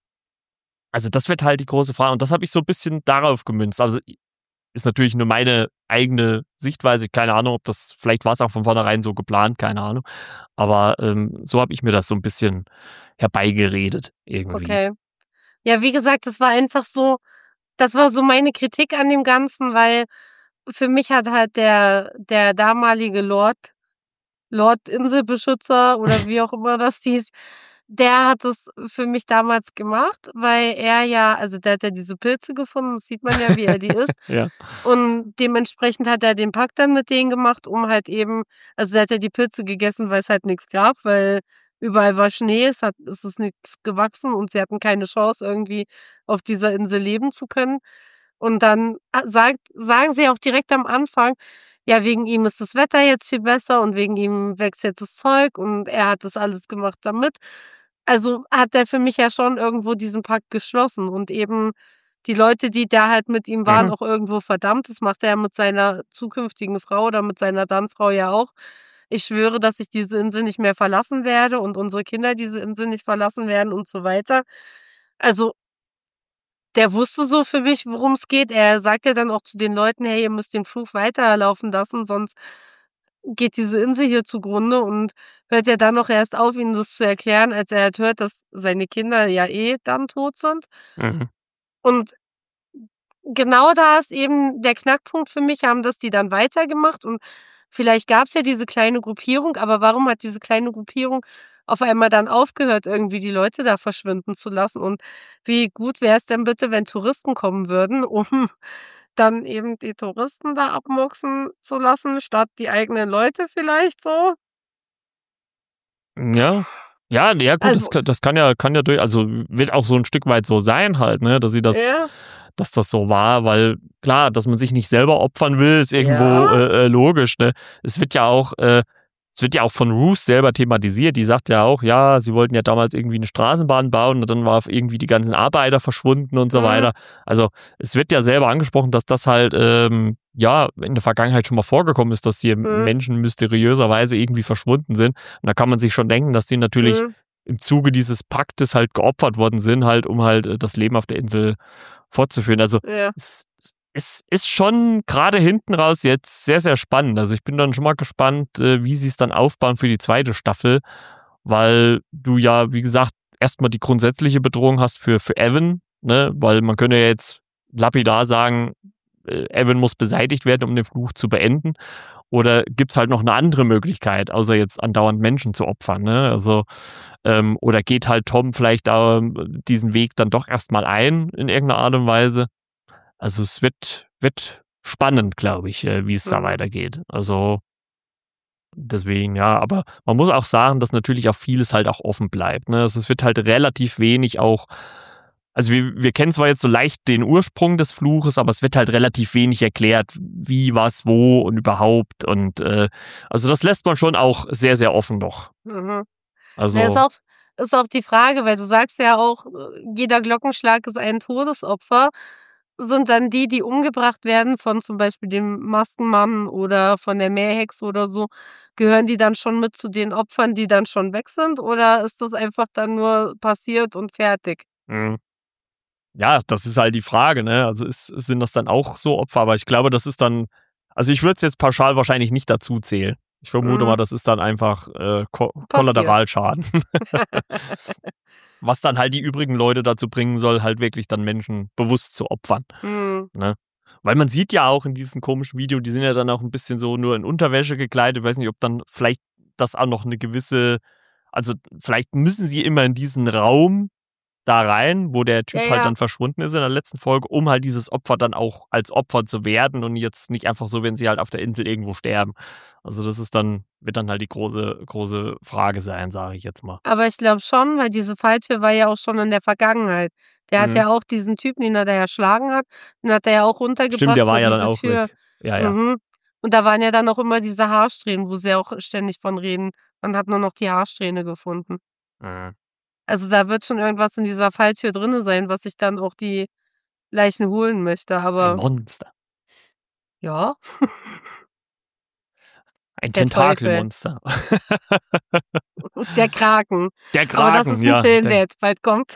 Also das wird halt die große Frage und das habe ich so ein bisschen darauf gemünzt. Also ist natürlich nur meine eigene Sichtweise. Keine Ahnung, ob das vielleicht war es auch von vornherein so geplant, keine Ahnung. Aber so habe ich mir das so ein bisschen herbeigeredet irgendwie. Okay. Ja, wie gesagt, das war so meine Kritik an dem Ganzen, weil für mich hat halt der damalige Lord Inselbeschützer oder wie auch immer das hieß, der hat es für mich damals gemacht, weil er ja also, der hat ja diese Pilze gefunden, das sieht man ja, wie er die isst. Ja. Und dementsprechend hat er den Pakt dann mit denen gemacht, um halt eben also, der hat ja die Pilze gegessen, weil's halt nix gab, weil überall war Schnee, es ist nix gewachsen und sie hatten keine Chance, irgendwie auf dieser Insel leben zu können. Und dann sagen sie auch direkt am Anfang: „Ja, wegen ihm ist das Wetter jetzt viel besser und wegen ihm wächst jetzt das Zeug und er hat das alles gemacht damit.“ Also, hat er für mich ja schon irgendwo diesen Pakt geschlossen und eben die Leute, die da halt mit ihm waren, Mhm. auch irgendwo verdammt. Das macht er ja mit seiner zukünftigen Frau oder mit seiner Dann-Frau ja auch. Ich schwöre, dass ich diese Insel nicht mehr verlassen werde und unsere Kinder diese Insel nicht verlassen werden und so weiter. Also, der wusste so für mich, worum es geht. Er sagt ja dann auch zu den Leuten: „Hey, ihr müsst den Fluch weiterlaufen lassen, sonst geht diese Insel hier zugrunde“, und hört ja dann noch erst auf, ihnen das zu erklären, als er halt hört, dass seine Kinder ja dann tot sind. Mhm. Und genau da ist eben der Knackpunkt für mich, haben das die dann weitergemacht, und vielleicht gab's ja diese kleine Gruppierung, aber warum hat diese kleine Gruppierung auf einmal dann aufgehört, irgendwie die Leute da verschwinden zu lassen? Und wie gut wär's denn bitte, wenn Touristen kommen würden, um dann eben die Touristen da abmurksen zu lassen, statt die eigenen Leute vielleicht so? Ja. Ja, ja gut, Also, das kann ja durch also, wird auch so ein Stück weit so sein halt, ne, ja, dass das so war, weil klar, dass man sich nicht selber opfern will, ist irgendwo, ja, logisch, ne? Es wird ja auch es wird ja auch von Ruth selber thematisiert. Die sagt ja auch, ja, sie wollten ja damals irgendwie 'ne Straßenbahn bauen und dann war irgendwie die ganzen Arbeiter verschwunden und so mhm, weiter. Also, es wird ja selber angesprochen, dass das halt, ja, in der Vergangenheit schon mal vorgekommen ist, dass hier mhm, Menschen mysteriöserweise irgendwie verschwunden sind. Und da kann man sich schon denken, dass die natürlich mhm, im Zuge dieses Paktes halt geopfert worden sind, halt, um halt, das Leben auf der Insel fortzuführen. Also, ja, es ist schon gerade hinten raus jetzt sehr, sehr spannend. Also, ich bin dann schon mal gespannt, wie sie's dann aufbauen für die zweite Staffel, weil du ja, wie gesagt, erst mal die grundsätzliche Bedrohung hast für Evan, ne? Weil man könnte ja jetzt lapidar sagen, Evan muss beseitigt werden, um den Fluch zu beenden. Oder gibt's halt noch eine andere Möglichkeit, außer jetzt andauernd Menschen zu opfern, ne? Also, oder geht halt Tom vielleicht, diesen Weg dann doch erst mal ein in irgendeiner Art und Weise? Also, es wird spannend, glaube ich, wie es da mhm, weitergeht. Also, deswegen, ja, aber man muss auch sagen, dass natürlich auch vieles halt auch offen bleibt, ne? Also, es wird halt relativ wenig auch also, wir kennen zwar jetzt so leicht den Ursprung des Fluches, aber es wird halt relativ wenig erklärt, wie, was, wo und überhaupt und, also, das lässt man schon auch sehr, sehr offen noch. mhm. Na, Also ist auch die Frage, weil du sagst ja auch, jeder Glockenschlag ist ein Todesopfer. Sind dann die, die umgebracht werden von zum Beispiel dem Maskenmann oder von der Meerhexe oder so, gehören die dann schon mit zu den Opfern, die dann schon weg sind, oder ist das einfach dann nur passiert und fertig? mhm. Ja, das ist halt die Frage, ne? Also, sind das dann auch so Opfer? Aber ich glaube, das ist dann also, ich würde es jetzt pauschal wahrscheinlich nicht dazu zählen. Ich vermute mal, Mhm, das ist dann einfach, passiert. Kollateralschaden, was dann halt die übrigen Leute dazu bringen soll, halt wirklich dann Menschen bewusst zu opfern, Mhm. ne? Weil man sieht ja auch in diesem komischen Video, die sind ja dann auch ein bisschen so nur in Unterwäsche gekleidet. Weiß nicht, ob dann vielleicht das auch noch eine gewisse also, vielleicht müssen sie immer in diesen Raum da rein, wo der Ja, Typ halt ja. dann verschwunden ist in der letzten Folge, um halt dieses Opfer dann auch als Opfer zu werden und jetzt nicht einfach so, wenn sie halt auf der Insel irgendwo sterben. Also, das ist dann wird dann halt die große Frage sein, sage ich jetzt mal. Aber ich glaube schon, weil diese Falltür war ja auch schon in der Vergangenheit. Der hat Mhm. ja auch diesen Typen, den er da erschlagen hat, den hat er ja auch Stimmt, runtergebracht der war vor ja dann diese auch Tür. weg. Ja, ja. Mhm. Und da waren ja dann auch immer diese Haarsträhnen, wo sie auch ständig von reden. Man hat nur noch die Haarsträhne gefunden. Mhm. Also, da wird schon irgendwas in dieser Falltür drinne sein, was sich dann auch die Leichen holen möchte, Ein aber Monster, ja, ein der Teufel, Tentakelmonster. der Kraken. Der Aber das Kraken, ist 'n ja, Film, der der jetzt bald kommt.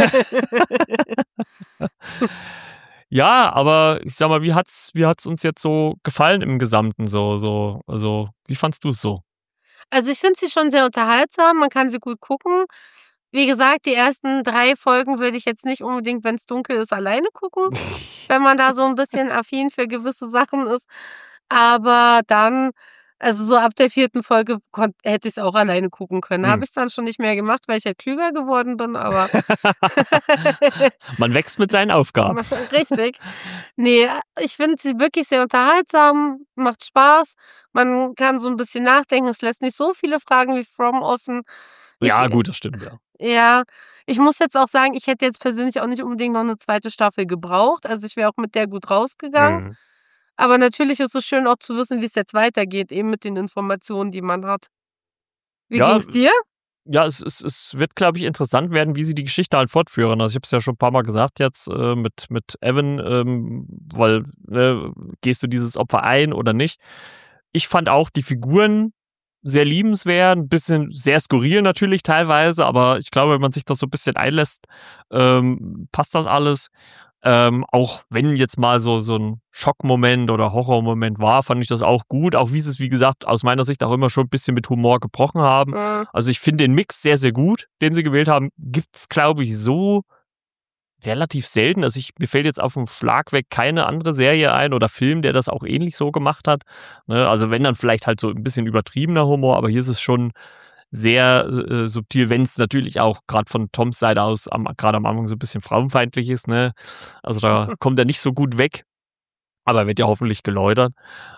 Ja, aber ich sage mal, wie hat's uns jetzt so gefallen im Gesamten also, wie fandst du's so? Also, ich finde sie schon sehr unterhaltsam, man kann sie gut gucken. Wie gesagt, die ersten 3 Folgen würde ich jetzt nicht unbedingt, wenn's dunkel ist, alleine gucken, wenn man da so 'n bisschen affin für gewisse Sachen ist. Aber dann, also, so ab der 4. Folge hätte ich's auch alleine gucken können. Mhm. Habe ich's dann schon nicht mehr gemacht, weil ich halt klüger geworden bin, aber Man wächst mit seinen Aufgaben. richtig. Ne, ich finde sie wirklich sehr unterhaltsam, macht Spaß. Man kann so 'n bisschen nachdenken. Es lässt nicht so viele Fragen wie From offen. Ich Ja, gut, das stimmt, ja. Ja, ich muss jetzt auch sagen, ich hätte jetzt persönlich auch nicht unbedingt noch 'ne zweite Staffel gebraucht. Also, ich wäre auch mit der gut rausgegangen. Mhm. Aber natürlich ist es schön auch zu wissen, wie's jetzt weitergeht, eben mit den Informationen, die man hat. Wie Ja, ging's dir? ja, es wird, glaube ich, interessant werden, wie sie die Geschichte halt fortführen. Also ich habe es ja schon ein paar Mal gesagt jetzt mit Evan, weil gehst du dieses Opfer ein oder nicht? Ich fand auch die Figuren sehr liebenswert, ein bisschen sehr skurril natürlich teilweise, aber ich glaube, wenn man sich das so ein bisschen einlässt, passt das alles. Auch wenn jetzt mal so ein Schockmoment oder Horrormoment war, fand ich das auch gut. Auch wie sie es, wie gesagt, aus meiner Sicht auch immer schon ein bisschen mit Humor gebrochen haben. Also ich finde den Mix sehr, sehr gut, den sie gewählt haben. Gibt's, glaube ich, so relativ selten. Also mir fällt jetzt auf dem Schlag weg keine andere Serie ein oder Film, der das auch ähnlich so gemacht hat. Ne? Also wenn dann vielleicht halt so ein bisschen übertriebener Humor, aber hier ist es schon sehr subtil, wenn es natürlich auch gerade von Toms Seite aus gerade am Anfang so ein bisschen frauenfeindlich ist. Ne? Also da kommt er nicht so gut weg, aber er wird ja hoffentlich geläutert.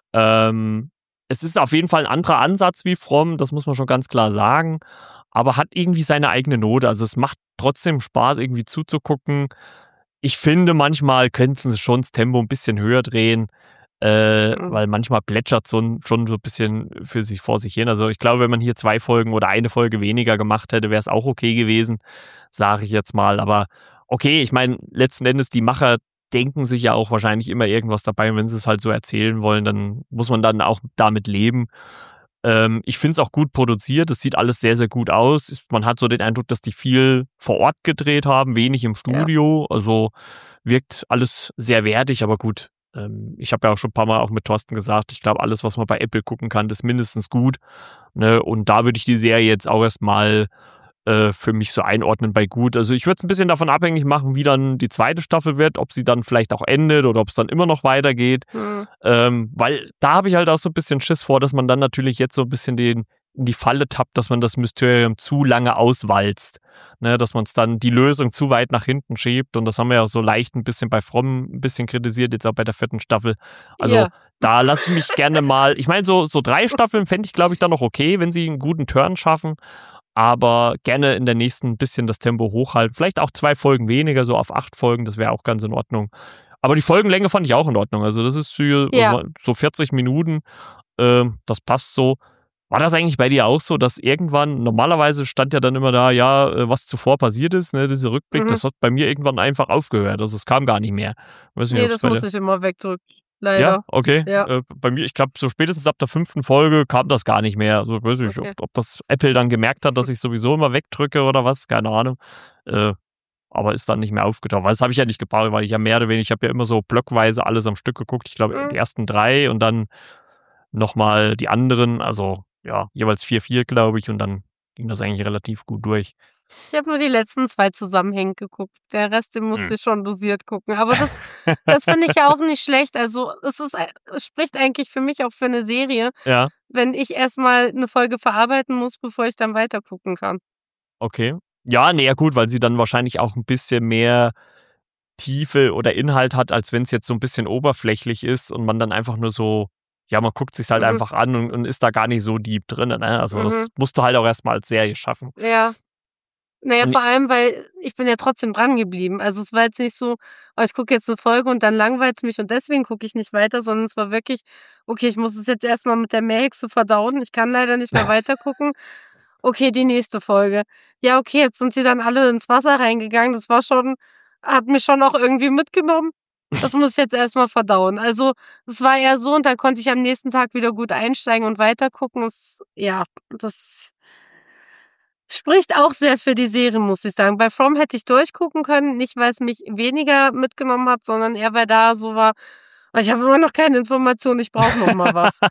Es ist auf jeden Fall ein anderer Ansatz wie From, das muss man schon ganz klar sagen, aber hat irgendwie seine eigene Note. Also es macht trotzdem Spaß, irgendwie zuzugucken. Ich finde, manchmal könnten sie schon das Tempo ein bisschen höher drehen, weil manchmal plätschert schon so ein bisschen vor sich hin. Also ich glaube, wenn man hier 2 Folgen oder eine Folge weniger gemacht hätte, wäre es auch okay gewesen, sage ich jetzt mal. Aber okay, ich meine, letzten Endes, die Macher denken sich ja auch wahrscheinlich immer irgendwas dabei. Und wenn sie es halt so erzählen wollen, dann muss man dann auch damit leben. Ich finde es auch gut produziert. Es sieht alles sehr, sehr gut aus. Man hat so den Eindruck, dass die viel vor Ort gedreht haben, wenig im Studio. Ja. Also wirkt alles sehr wertig, aber gut. Ich habe ja auch schon ein paar Mal auch mit Thorsten gesagt, ich glaube, alles, was man bei Apple gucken kann, ist mindestens gut. Ne? Und da würde ich die Serie jetzt auch erstmal für mich so einordnen bei gut. Also ich würde es ein bisschen davon abhängig machen, wie dann die zweite Staffel wird, ob sie dann vielleicht auch endet oder ob es dann immer noch weitergeht. Weil da habe ich halt auch so ein bisschen Schiss vor, dass man dann natürlich jetzt so ein bisschen in die Falle tappt, dass man das Mysterium zu lange auswalzt. Ne, dass man es dann die Lösung zu weit nach hinten schiebt. Und das haben wir ja so leicht ein bisschen bei From ein bisschen kritisiert, jetzt auch bei der 4. Staffel. Also da lasse ich mich gerne mal, ich meine, so 3 Staffeln fände ich, glaube ich, dann noch okay, wenn sie einen guten Turn schaffen. Aber gerne in der nächsten ein bisschen das Tempo hochhalten. Vielleicht auch 2 Folgen weniger, so auf 8 Folgen, das wäre auch ganz in Ordnung. Aber die Folgenlänge fand ich auch in Ordnung. Also das ist für so 40 Minuten, das passt so. War das eigentlich bei dir auch so, dass irgendwann, normalerweise stand ja dann immer da, was zuvor passiert ist, ne, dieser Rückblick, das hat bei mir irgendwann einfach aufgehört. Also es kam gar nicht mehr. Weiß nicht, das muss ich immer wegdrücken. Leider. Ja, okay. Ja. Bei mir, ich glaube, so spätestens ab der 5. Folge kam das gar nicht mehr. Also weiß nicht, ob das Apple dann gemerkt hat, dass ich sowieso immer wegdrücke oder was, keine Ahnung. Aber ist dann nicht mehr aufgetaucht. Weil das habe ich ja nicht gebraucht, weil ich ja mehr oder weniger, ich habe ja immer so blockweise alles am Stück geguckt. Ich glaube, die ersten 3 und dann nochmal die anderen, also jeweils 4, glaube ich, und dann ging das eigentlich relativ gut durch. Ich habe nur die letzten 2 zusammenhängend geguckt. Der Rest, den musste ich schon dosiert gucken. Aber das finde ich ja auch nicht schlecht. Also es spricht eigentlich für mich auch für eine Serie, wenn ich erstmal eine Folge verarbeiten muss, bevor ich dann weiter gucken kann. Okay. Ja, gut, weil sie dann wahrscheinlich auch ein bisschen mehr Tiefe oder Inhalt hat, als wenn es jetzt so ein bisschen oberflächlich ist und man dann einfach nur so, man guckt sich halt einfach an und ist da gar nicht so deep drin. Ne? Also das musst du halt auch erstmal als Serie schaffen. Ja. Naja, vor allem, weil ich bin ja trotzdem dran geblieben. Also es war jetzt nicht so, ich gucke jetzt eine Folge und dann langweilt es mich und deswegen gucke ich nicht weiter, sondern es war wirklich, okay, ich muss es jetzt erstmal mit der Meerhexe verdauen. Ich kann leider nicht mehr weiter gucken. Okay, die nächste Folge. Ja, okay, jetzt sind sie dann alle ins Wasser reingegangen. Das war schon, hat mich schon auch irgendwie mitgenommen. Das muss ich jetzt erstmal verdauen. Also es war eher so und dann konnte ich am nächsten Tag wieder gut einsteigen und weiter gucken. Das spricht auch sehr für die Serie, muss ich sagen. Bei From hätte ich durchgucken können, nicht weil es mich weniger mitgenommen hat, sondern eher weil da so war, ich habe immer noch keine Informationen, ich brauche noch mal was.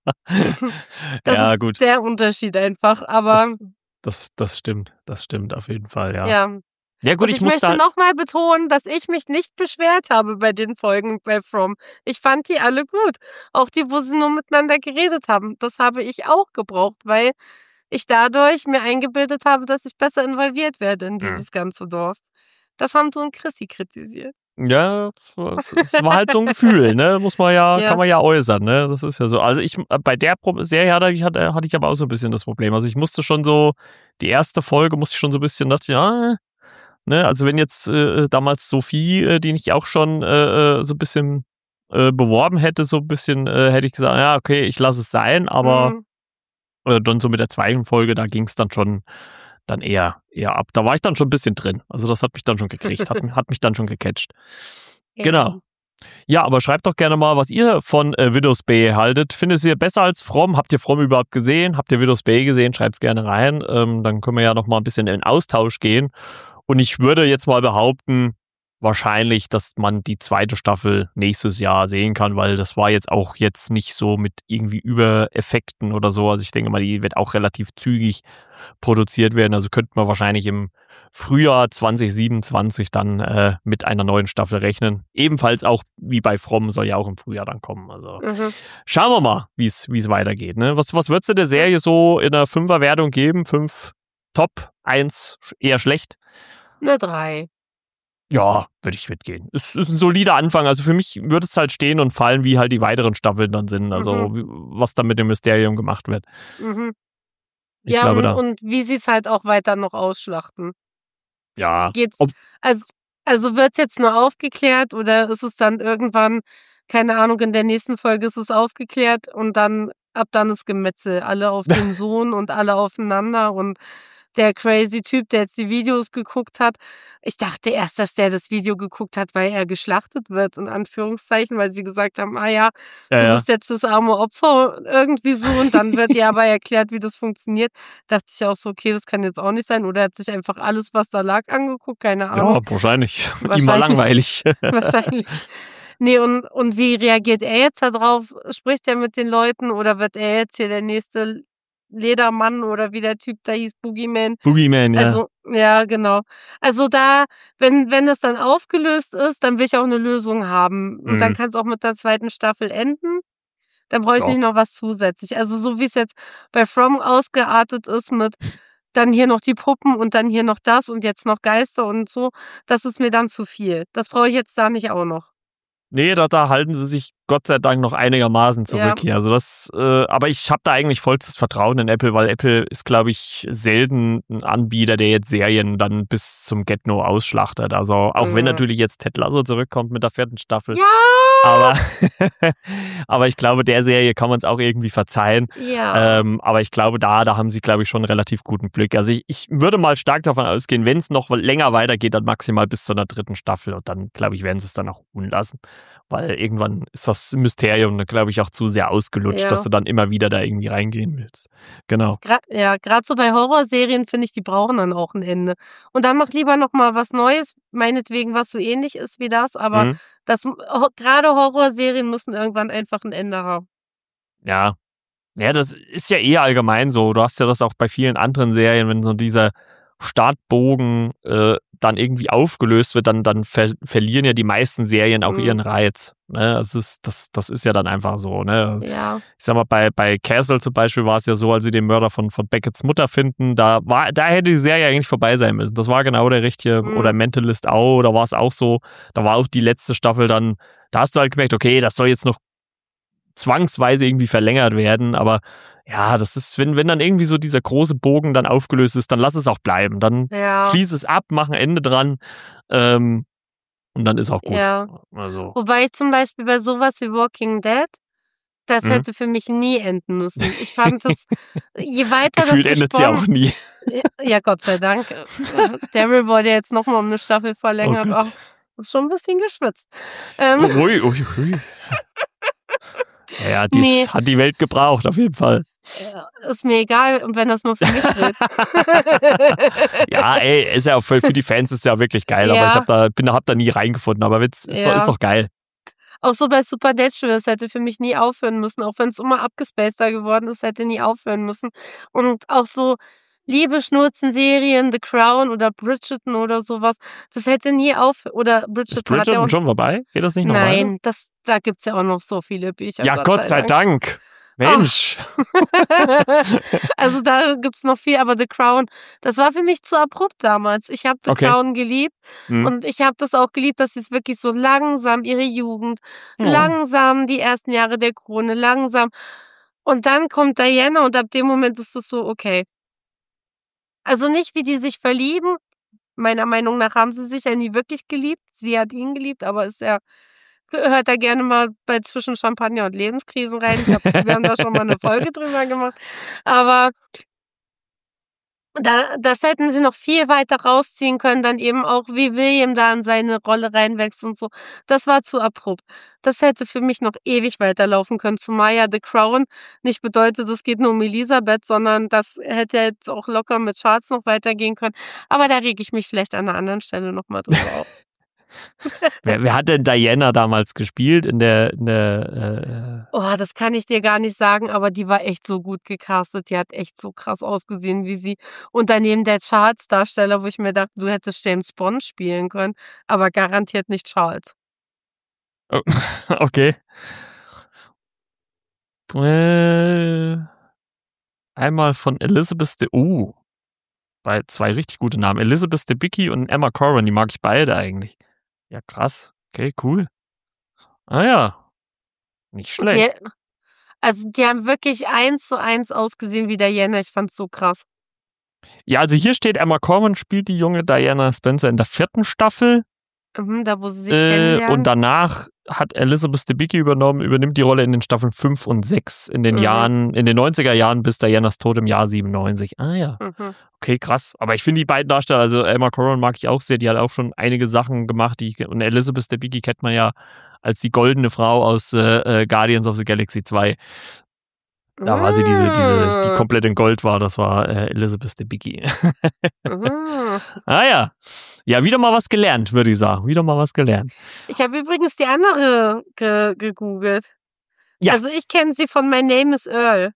Das ist gut. der Unterschied einfach, aber das stimmt auf jeden Fall, ja. Ja gut, ich möchte nochmal betonen, dass ich mich nicht beschwert habe bei den Folgen bei From. Ich fand die alle gut. Auch die, wo sie nur miteinander geredet haben. Das habe ich auch gebraucht, weil ich dadurch mir eingebildet habe, dass ich besser involviert werde in dieses ganze Dorf. Das haben du und Chrissy kritisiert. Ja, es war halt so ein Gefühl, ne? Muss man kann man ja äußern, ne? Das ist ja so. Also bei der Serie hatte ich aber auch so ein bisschen das Problem. Also ich musste schon so, die erste Folge musste ich schon so ein bisschen, ne? Also wenn jetzt damals Sophie, die ich auch schon so ein bisschen beworben hätte, so ein bisschen, hätte ich gesagt, ja, okay, ich lasse es sein, aber dann so mit der 2. Folge, da ging es dann schon dann eher ab. Da war ich dann schon ein bisschen drin. Also das hat mich dann schon gekriegt, hat mich dann schon gecatcht. Ja. Genau. Ja, aber schreibt doch gerne mal, was ihr von Widow's Bay haltet. Findet ihr besser als From? Habt ihr From überhaupt gesehen? Habt ihr Widow's Bay gesehen? Schreibt's gerne rein. Dann können wir ja noch mal ein bisschen in den Austausch gehen. Und ich würde jetzt mal behaupten, wahrscheinlich, dass man die zweite Staffel nächstes Jahr sehen kann, weil das war jetzt auch jetzt nicht so mit irgendwie Übereffekten oder so. Also ich denke mal, die wird auch relativ zügig produziert werden. Also könnte man wahrscheinlich im Frühjahr 2027 dann mit einer neuen Staffel rechnen. Ebenfalls auch wie bei From soll ja auch im Frühjahr dann kommen. Also schauen wir mal, wie es weitergeht. Ne? Was würdest du der Serie so in einer 5er-Wertung geben? 5 top, 1 eher schlecht? Eine 3. Ja, würde ich mitgehen. Es ist ein solider Anfang. Also für mich würde es halt stehen und fallen, wie halt die weiteren Staffeln dann sind. Also was dann mit dem Mysterium gemacht wird. Ich Ja, glaube, und wie sie es halt auch weiter noch ausschlachten. Ja. Also wird es jetzt nur aufgeklärt oder ist es dann irgendwann, keine Ahnung, in der nächsten Folge ist es aufgeklärt und dann ab dann ist Gemetzel. Alle auf den Sohn und alle aufeinander und der crazy Typ, der jetzt die Videos geguckt hat. Ich dachte erst, dass der das Video geguckt hat, weil er geschlachtet wird, in Anführungszeichen, weil sie gesagt haben, du bist jetzt das arme Opfer irgendwie so und dann wird dir aber erklärt, wie das funktioniert. Dachte ich auch so, okay, das kann jetzt auch nicht sein. Oder er hat sich einfach alles, was da lag, angeguckt, keine Ahnung. Ja, wahrscheinlich. Ihm war langweilig. Wahrscheinlich. Nee, und wie reagiert er jetzt darauf? Spricht er mit den Leuten oder wird er jetzt hier der nächste Ledermann oder wie der Typ da hieß, Boogeyman. Boogeyman, ja. Also, ja, genau. Also da, wenn das dann aufgelöst ist, dann will ich auch eine Lösung haben. Und dann kann es auch mit der zweiten Staffel enden. Dann brauche ich nicht noch was zusätzlich. Also so wie es jetzt bei From ausgeartet ist mit dann hier noch die Puppen und dann hier noch das und jetzt noch Geister und so, das ist mir dann zu viel. Das brauche ich jetzt da nicht auch noch. Nee, da halten sie sich Gott sei Dank noch einigermaßen zurück hier. Also aber ich habe da eigentlich vollstes Vertrauen in Apple, weil Apple ist, glaube ich, selten ein Anbieter, der jetzt Serien dann bis zum Get-No ausschlachtet. Also auch wenn natürlich jetzt Ted Lasso zurückkommt mit der 4. Staffel. Ja! Aber ich glaube, der Serie kann man es auch irgendwie verzeihen. Ja. Aber ich glaube, da haben sie, glaube ich, schon einen relativ guten Blick. Also ich würde mal stark davon ausgehen, wenn es noch länger weitergeht, dann maximal bis zu einer 3. Staffel. Und dann, glaube ich, werden sie es dann auch ruhen lassen. Weil irgendwann ist das Mysterium, glaube ich, auch zu sehr ausgelutscht, dass du dann immer wieder da irgendwie reingehen willst. Genau. Gerade so bei Horrorserien finde ich, die brauchen dann auch ein Ende. Und dann mach lieber noch mal was Neues, meinetwegen, was so ähnlich ist wie das, aber gerade Horrorserien müssen irgendwann einfach ein Ende haben. Ja. Ja, das ist ja eher allgemein so. Du hast ja das auch bei vielen anderen Serien, wenn so dieser Startbogen dann irgendwie aufgelöst wird, dann verlieren ja die meisten Serien auch ihren Reiz. Ne? Also das ist ja dann einfach so. Ne? Ja. Ich sag mal, bei Castle zum Beispiel war es ja so, als sie den Mörder von Beckets Mutter finden, da hätte die Serie eigentlich vorbei sein müssen. Das war genau der richtige, oder Mentalist auch, da war es auch so. Da war auch die letzte Staffel dann, da hast du halt gemerkt, okay, das soll jetzt noch zwangsweise irgendwie verlängert werden, aber ja, das ist, wenn dann irgendwie so dieser große Bogen dann aufgelöst ist, dann lass es auch bleiben. Dann schließ es ab, mach ein Ende dran und dann ist auch gut. Ja. Also. Wobei ich zum Beispiel bei sowas wie Walking Dead, das hätte für mich nie enden müssen. Ich fand das, je weiter Gefühlt das endet sie auch nie. Ja, Gott sei Dank. Daryl wurde jetzt nochmal um eine Staffel verlängert. Hab schon ein bisschen geschwitzt. Ui. Ja, hat die Welt gebraucht, auf jeden Fall. Ist mir egal, und wenn das nur für mich wird. Ja, ist ja auch für die Fans ist ja wirklich geil, aber ich hab da nie reingefunden, aber ist doch geil. Auch so bei Supernatural, es hätte für mich nie aufhören müssen, auch wenn es immer abgespaceder geworden ist, hätte nie aufhören müssen. Und auch so Liebe-Schnurzen-Serien, The Crown oder Bridgerton oder sowas, das hätte nie aufhören. Oder Bridgerton, ist Bridgerton schon vorbei? Geht das nicht noch weiter? Nein, da gibt's ja auch noch so viele Bücher. Ja, Gott sei Dank. Mensch. Also da gibt's noch viel, aber The Crown, das war für mich zu abrupt damals. Ich habe The Crown geliebt und ich habe das auch geliebt, dass sie es wirklich so langsam, ihre Jugend, langsam die ersten Jahre der Krone, langsam. Und dann kommt Diana und ab dem Moment ist es so, okay. Also nicht, wie die sich verlieben. Meiner Meinung nach haben sie sich ja nie wirklich geliebt. Sie hat ihn geliebt, aber hört da gerne mal bei Zwischen Champagner und Lebenskrisen rein. Wir haben da schon mal eine Folge drüber gemacht. Aber Das hätten sie noch viel weiter rausziehen können, dann eben auch, wie William da in seine Rolle reinwächst und so. Das war zu abrupt. Das hätte für mich noch ewig weiterlaufen können, zumal ja The Crown nicht bedeutet, es geht nur um Elisabeth, sondern das hätte jetzt auch locker mit Charles noch weitergehen können. Aber da rege ich mich vielleicht an einer anderen Stelle noch mal drüber auf. Wer hat denn Diana damals gespielt in der Oh, das kann ich dir gar nicht sagen, aber die war echt so gut gecastet. Die hat echt so krass ausgesehen wie sie. Und daneben der Charles-Darsteller, wo ich mir dachte, du hättest James Bond spielen können, aber garantiert nicht Charles. Oh, okay. Einmal von Elizabeth bei 2 richtig gute Namen. Elizabeth Debicki und Emma Corrin, die mag ich beide eigentlich. Ja, krass. Okay, cool. Ah ja, nicht schlecht. Die haben wirklich 1:1 ausgesehen wie Diana. Ich fand's so krass. Ja, also hier steht, Emma Corrin spielt die junge Diana Spencer in der 4. Staffel. Da, wo sie sich kennenlernen. Und danach hat Elizabeth Debicki übernimmt die Rolle in den Staffeln 5 und 6 in den Jahren, in den 90er Jahren bis Dianas Tod im Jahr 97. Ah ja. Okay, krass. Aber ich finde die beiden Darsteller, also Emma Corrin mag ich auch sehr, die hat auch schon einige Sachen gemacht, und Elizabeth Debicki kennt man ja als die goldene Frau aus Guardians of the Galaxy 2. Da war sie die komplett in Gold war, das war Elizabeth Debicki. Ah ja. Ja, wieder mal was gelernt, würde ich sagen. Wieder mal was gelernt. Ich habe übrigens die andere gegoogelt. Ja. Also ich kenne sie von My Name is Earl.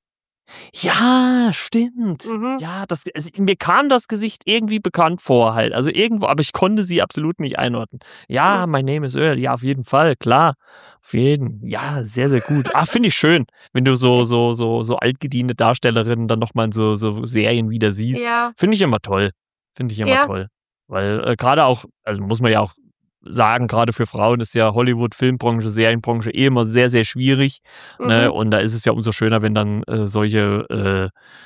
Ja, stimmt. Ja, mir kam das Gesicht irgendwie bekannt vor halt. Also irgendwo, aber ich konnte sie absolut nicht einordnen. Ja, My Name is Earl. Ja, auf jeden Fall, klar. Auf jeden. Ja, sehr, sehr gut. Finde ich schön, wenn du so altgediente Darstellerinnen dann nochmal in so Serien wieder siehst. Ja. Finde ich immer toll. Toll. Weil gerade auch, also muss man ja auch sagen, gerade für Frauen ist ja Hollywood, Filmbranche, Serienbranche immer sehr, sehr schwierig. Ne? Und da ist es ja umso schöner, wenn dann solche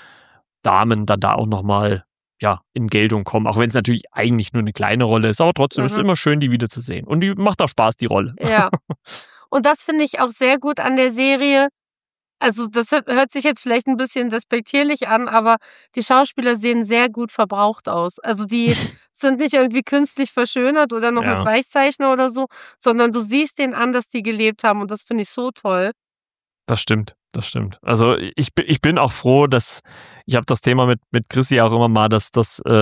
Damen dann da auch nochmal in Geltung kommen. Auch wenn es natürlich eigentlich nur eine kleine Rolle ist. Aber trotzdem ist es immer schön, die wiederzusehen. Und die macht auch Spaß, die Rolle. Ja. Und das finde ich auch sehr gut an der Serie. Also das hört sich jetzt vielleicht ein bisschen despektierlich an, aber die Schauspieler sehen sehr gut verbraucht aus. Also die sind nicht irgendwie künstlich verschönert oder noch mit Weichzeichner oder so, sondern du siehst denen an, dass die gelebt haben und das finde ich so toll. Das stimmt. Also ich bin auch froh, dass ich habe das Thema mit Chrissy auch immer mal, dass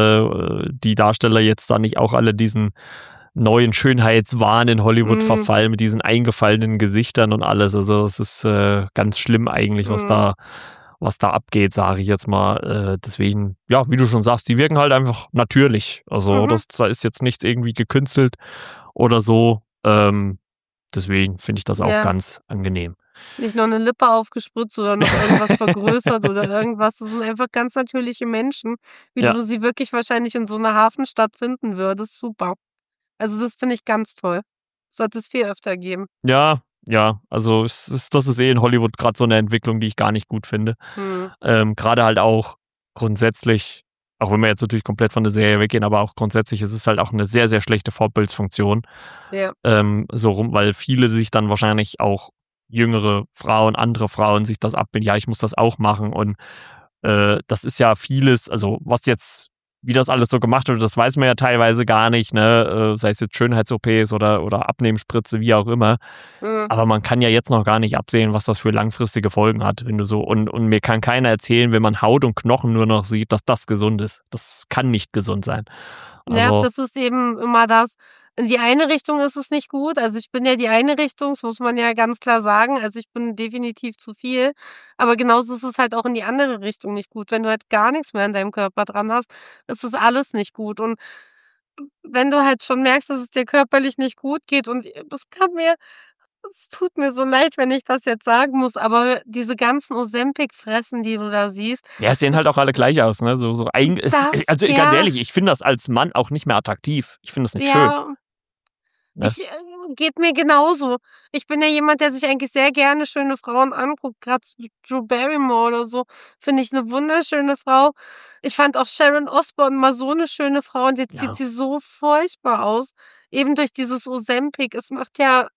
die Darsteller jetzt da nicht auch alle diesen neuen Schönheitswahn in Hollywood verfallen mit diesen eingefallenen Gesichtern und alles. Also es ist ganz schlimm eigentlich, was da abgeht, sage ich jetzt mal. Deswegen, ja, wie du schon sagst, die wirken halt einfach natürlich. Also da ist jetzt nichts irgendwie gekünstelt oder so. Deswegen finde ich das auch ganz angenehm. Nicht noch eine Lippe aufgespritzt oder noch irgendwas vergrößert oder irgendwas. Das sind einfach ganz natürliche Menschen, wie du sie wirklich wahrscheinlich in so einer Hafenstadt finden würdest. Super. Also das finde ich ganz toll. Sollte es viel öfter geben. Ja, also das ist in Hollywood gerade so eine Entwicklung, die ich gar nicht gut finde. Gerade halt auch grundsätzlich, auch wenn wir jetzt natürlich komplett von der Serie weggehen, aber auch grundsätzlich, es ist halt auch eine sehr, sehr schlechte Vorbildsfunktion. Ja. Weil viele sich dann wahrscheinlich auch jüngere Frauen, andere Frauen sich das abbilden, ja, ich muss das auch machen und das ist ja vieles, also was jetzt, wie das alles so gemacht wird, das weiß man ja teilweise gar nicht, ne, sei es jetzt Schönheits-OPs oder Abnehmspritze, wie auch immer, aber man kann ja jetzt noch gar nicht absehen, was das für langfristige Folgen hat, wenn du so, und mir kann keiner erzählen, wenn man Haut und Knochen nur noch sieht, dass das gesund ist. Das kann nicht gesund sein. Also, ja, das ist eben immer das. In die eine Richtung ist es nicht gut. Also ich bin ja die eine Richtung, das muss man ja ganz klar sagen. Also ich bin definitiv zu viel. Aber genauso ist es halt auch in die andere Richtung nicht gut. Wenn du halt gar nichts mehr an deinem Körper dran hast, ist das alles nicht gut. Und wenn du halt schon merkst, dass es dir körperlich nicht gut geht und es tut mir so leid, wenn ich das jetzt sagen muss, aber diese ganzen Ozempic-Fressen, die du da siehst. Ja, es sehen halt auch alle gleich aus, ne? Also ganz ehrlich, ich finde das als Mann auch nicht mehr attraktiv. Ich finde das nicht schön. Ne? Geht mir genauso. Ich bin ja jemand, der sich eigentlich sehr gerne schöne Frauen anguckt. Gerade Drew Barrymore oder so finde ich eine wunderschöne Frau. Ich fand auch Sharon Osbourne mal so eine schöne Frau und jetzt sieht sie so furchtbar aus. Eben durch dieses Ozempic. Es macht ja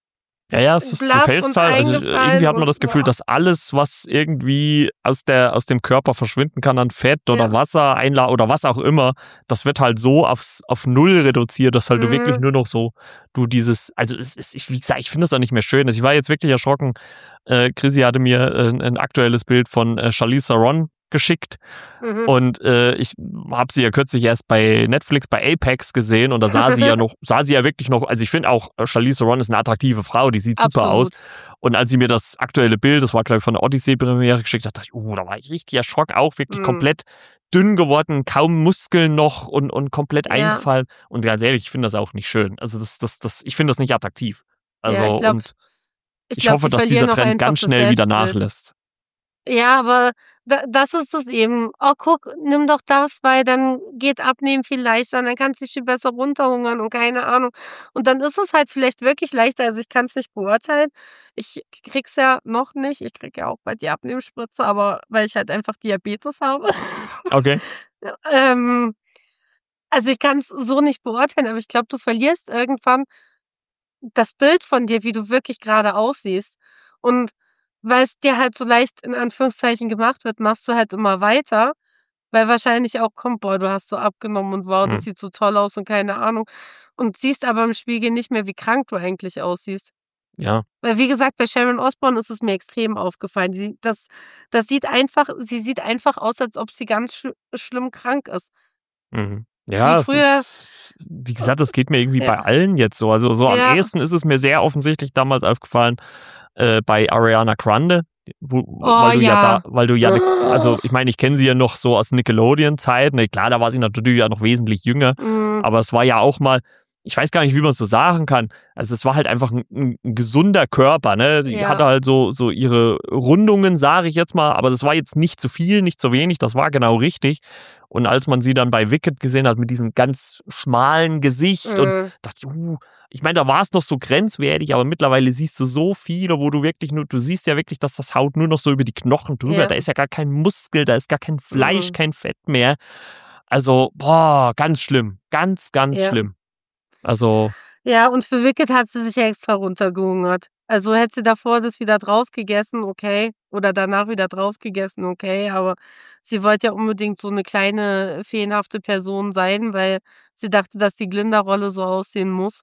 Ja, du blass fällst und halt, also irgendwie eingefallen hat man und das Gefühl, dass alles, was irgendwie aus dem Körper verschwinden kann an Fett oder ja. Wasser oder was auch immer, das wird halt so auf null reduziert, dass halt du wirklich Mhm. nur noch so, also wie gesagt, ich finde das auch nicht mehr schön. Also ich war jetzt wirklich erschrocken. Chrissy hatte mir ein aktuelles Bild von Charlize Theron geschickt. Mhm. Und ich habe sie ja kürzlich erst bei Netflix bei Apex gesehen und da sah sie ja wirklich noch, also ich finde auch, Charlize Theron ist eine attraktive Frau, die sieht super aus. Absolut. Und als sie mir das aktuelle Bild, das war glaube ich von der Odyssey-Premiere geschickt hat, dachte ich, da war ich richtig erschrocken, auch wirklich Mhm. komplett dünn geworden, kaum Muskeln noch und komplett Ja, eingefallen. Und ganz ehrlich, ich finde das auch nicht schön. Also ich finde das nicht attraktiv. ja, Also und ich ich glaube, hoffe, die dass dieser verlieren auch Trend einfach ganz das schnell wieder Selbstbild. nachlässt. Ja, aber das ist es eben. „Oh, guck, nimm doch das, weil dann geht Abnehmen viel leichter und dann kannst du dich viel besser runterhungern“ und keine Ahnung. Und dann ist es halt vielleicht wirklich leichter. Also, ich kann's nicht beurteilen. Ich kriege es ja noch nicht. Ich kriege ja auch bald die Abnehmspritze, aber weil ich halt einfach Diabetes habe. Okay. Ja, also, ich kann's so nicht beurteilen, aber ich glaube, du verlierst irgendwann das Bild von dir, wie du wirklich gerade aussiehst. Und weil es dir halt so leicht in Anführungszeichen gemacht wird, machst du halt immer weiter, weil wahrscheinlich auch kommt: „Boah, du hast so abgenommen und wow, das Mhm. sieht so toll aus“ und keine Ahnung. Und siehst aber im Spiegel nicht mehr, wie krank du eigentlich aussiehst. Ja. Weil wie gesagt, bei Sharon Osbourne ist es mir extrem aufgefallen. Sie sieht einfach aus, als ob sie ganz schlimm krank ist. Mhm. Wie Ja, es früher ist wie gesagt, das geht mir irgendwie ja, bei allen jetzt so. Also, so am ja. ehesten ist es mir sehr offensichtlich damals aufgefallen, bei Ariana Grande, Oh ja. weil du ja 'ne, also, ich meine, ich kenne sie ja noch so aus Nickelodeon-Zeiten. Ne, klar, da war sie natürlich ja noch wesentlich jünger, Mhm. aber es war ja auch mal, ich weiß gar nicht, wie man's so sagen kann. Also, es war halt einfach 'n gesunder Körper, ne? Die Ja. hatte halt so ihre Rundungen, sage ich jetzt mal, aber das war jetzt nicht zu viel, nicht zu wenig, das war genau richtig. Und als man sie dann bei Wicked gesehen hat mit diesem ganz schmalen Gesicht und Mhm. dachte ich: ich meine, da war es noch so grenzwertig, aber mittlerweile siehst du so viele, wo du siehst ja wirklich, dass das Haut nur noch so über die Knochen drüber, Ja. da ist ja gar kein Muskel, da ist gar kein Fleisch, Mhm. kein Fett mehr. Also, boah, ganz schlimm. Ganz, ganz Ja. schlimm. Also, Ja, und für Wicked hat sie sich ja extra runtergehungert. Also, hätte sie davor das wieder drauf gegessen, okay, oder danach wieder drauf gegessen, okay, aber sie wollte ja unbedingt so 'ne kleine feenhafte Person sein, weil sie dachte, dass die Glinda-Rolle so aussehen muss.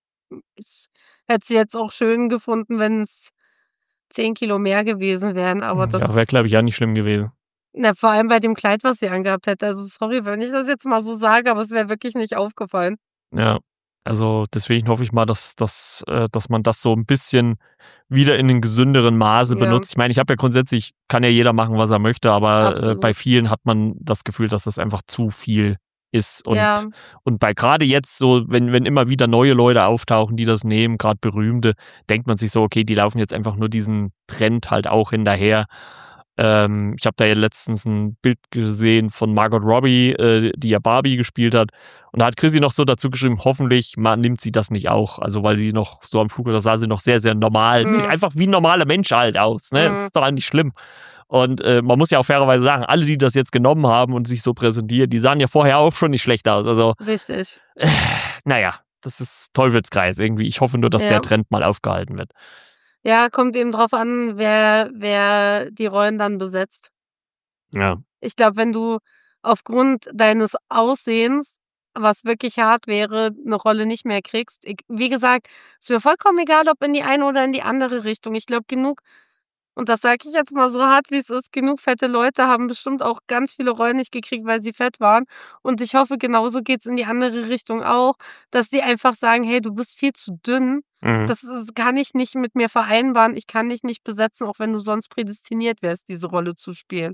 Ich hätte sie jetzt auch schön gefunden, wenn's 10 Kilo mehr gewesen wären, aber ja, wäre, das glaube ich, auch nicht schlimm gewesen. vor allem bei dem Kleid, was sie angehabt hätte. Also, sorry, wenn ich das jetzt mal so sage, aber es wäre wirklich nicht aufgefallen. Ja. Also, deswegen hoffe ich mal, dass man das so 'n bisschen wieder in 'nem gesünderen Maße Ja, benutzt. Ich meine, ich habe ja grundsätzlich, kann ja jeder machen, was er möchte, aber, bei absolut. vielen hat man das Gefühl, dass das einfach zu viel ist Ja, und bei grade jetzt so, wenn immer wieder neue Leute auftauchen, die das nehmen, grad Berühmte, denkt man sich so: „Okay, die laufen jetzt einfach nur diesen Trend halt auch hinterher.“ Ich habe da ja letztens 'n Bild gesehen von Margot Robbie, die ja Barbie gespielt hat. Und da hat Chrissy noch so dazu geschrieben: „Hoffentlich nimmt sie das nicht auch.“ Also, weil sie noch so am Flug war, da sah sie noch sehr, sehr normal, mhm, einfach wie 'n normaler Mensch halt aus, ne? Es mhm, ist doch auch nicht schlimm. Und, man muss ja auch fairerweise sagen, alle, die das jetzt genommen haben und sich so präsentieren, die sahen ja vorher auch schon nicht schlecht aus. Also, richtig. na ja, das ist Teufelskreis irgendwie. Ich hoffe nur, dass der Ja. Trend mal aufgehalten wird. Ja, kommt eben drauf an, wer die Rollen dann besetzt. Ja. Ich glaube, wenn du aufgrund deines Aussehens, was wirklich hart wäre, 'ne Rolle nicht mehr kriegst wie gesagt, ist mir vollkommen egal, ob in die eine oder in die andere Richtung. Ich glaube, genug und das sage ich jetzt mal so hart, wie es ist, genug fette Leute haben bestimmt auch ganz viele Rollen nicht gekriegt, weil sie fett waren. Und ich hoffe, genauso geht's in die andere Richtung auch, dass die einfach sagen: „Hey, du bist viel zu dünn. Mhm. Kann ich nicht mit mir vereinbaren. Ich kann dich nicht besetzen, auch wenn du sonst prädestiniert wärst, diese Rolle zu spielen.“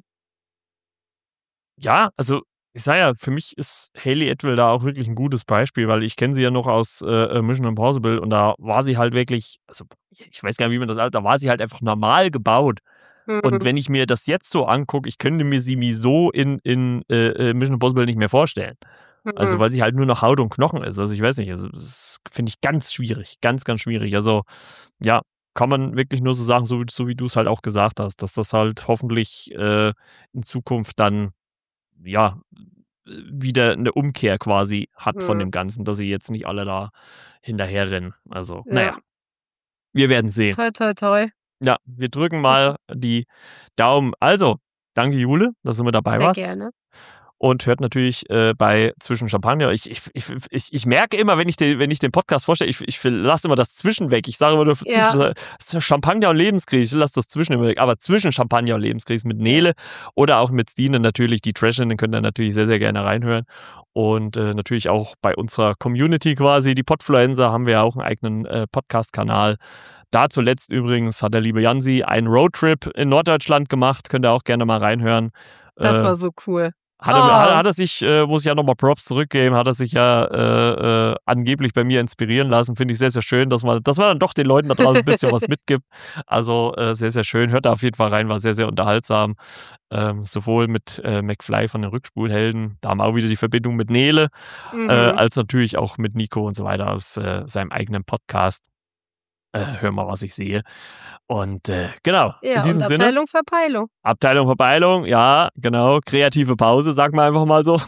Ja, also, ich sage ja, für mich ist Hayley Atwell da auch wirklich 'n gutes Beispiel, weil ich kenne sie ja noch aus, Mission Impossible und da war sie halt wirklich, also, ich weiß gar nicht, wie man das da war sie halt einfach normal gebaut. Und Mhm, wenn ich mir das jetzt so angucke, ich könnte mir sie wie so in Mission Impossible nicht mehr vorstellen. Also, mhm. weil sie halt nur noch Haut und Knochen ist. Also, ich weiß nicht, also, das finde ich ganz schwierig, ganz, ganz schwierig. Also, ja, kann man wirklich nur so sagen, so wie du's halt auch gesagt hast, dass das halt hoffentlich, in Zukunft dann, ja, wieder 'ne Umkehr quasi hat von Mhm. dem Ganzen, dass sie jetzt nicht alle da hinterherrennen. Also, na Ja. ja. Wir werden sehen. Toi, toi, toi. Ja, wir drücken mal die Daumen. Also, danke Jule, dass du mit dabei warst. Sehr gerne. Und hört natürlich bei Zwischen Champagner. Ich merke immer, wenn ich den Podcast vorstelle, ich lasse immer das Zwischen weg. Ich sage immer nur zwischen Champagner und Lebenskrise. Ich lasse das Zwischen immer weg. Aber zwischen Champagner und Lebenskrise mit Nele oder auch mit Stine natürlich, die Trashinnen können da natürlich sehr, sehr gerne reinhören. Und natürlich auch bei unserer Community quasi, die Podfluencer, haben wir ja auch einen eigenen Podcast-Kanal. Da zuletzt übrigens hat der liebe Jansi einen Roadtrip in Norddeutschland gemacht. Könnt ihr auch gerne mal reinhören. Das war so cool. Hat er sich, muss ich ja nochmal Props zurückgeben, hat er sich ja angeblich bei mir inspirieren lassen. Finde ich sehr, sehr schön, dass man dann doch den Leuten da draußen ein bisschen was mitgibt. Also sehr, sehr schön. Hört da auf jeden Fall rein, war sehr, sehr unterhaltsam. Sowohl mit McFly von den Rückspulhelden, da haben wir auch wieder die Verbindung mit Nele, als natürlich auch mit Nico und so weiter aus seinem eigenen Podcast. Hör mal, was ich sehe. Und genau, Ja, in diesem und Sinne. Abteilung Verpeilung. Abteilung Verpeilung, ja, genau. Kreative Pause, sagen wir einfach mal so.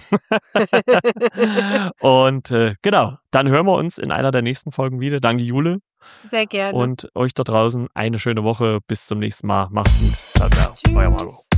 Und genau, dann hören wir uns in einer der nächsten Folgen wieder. Danke, Jule. Sehr gerne. Und euch da draußen eine schöne Woche. Bis zum nächsten Mal. Macht's gut. Ciao, ciao. Tschüss. Euer Marco.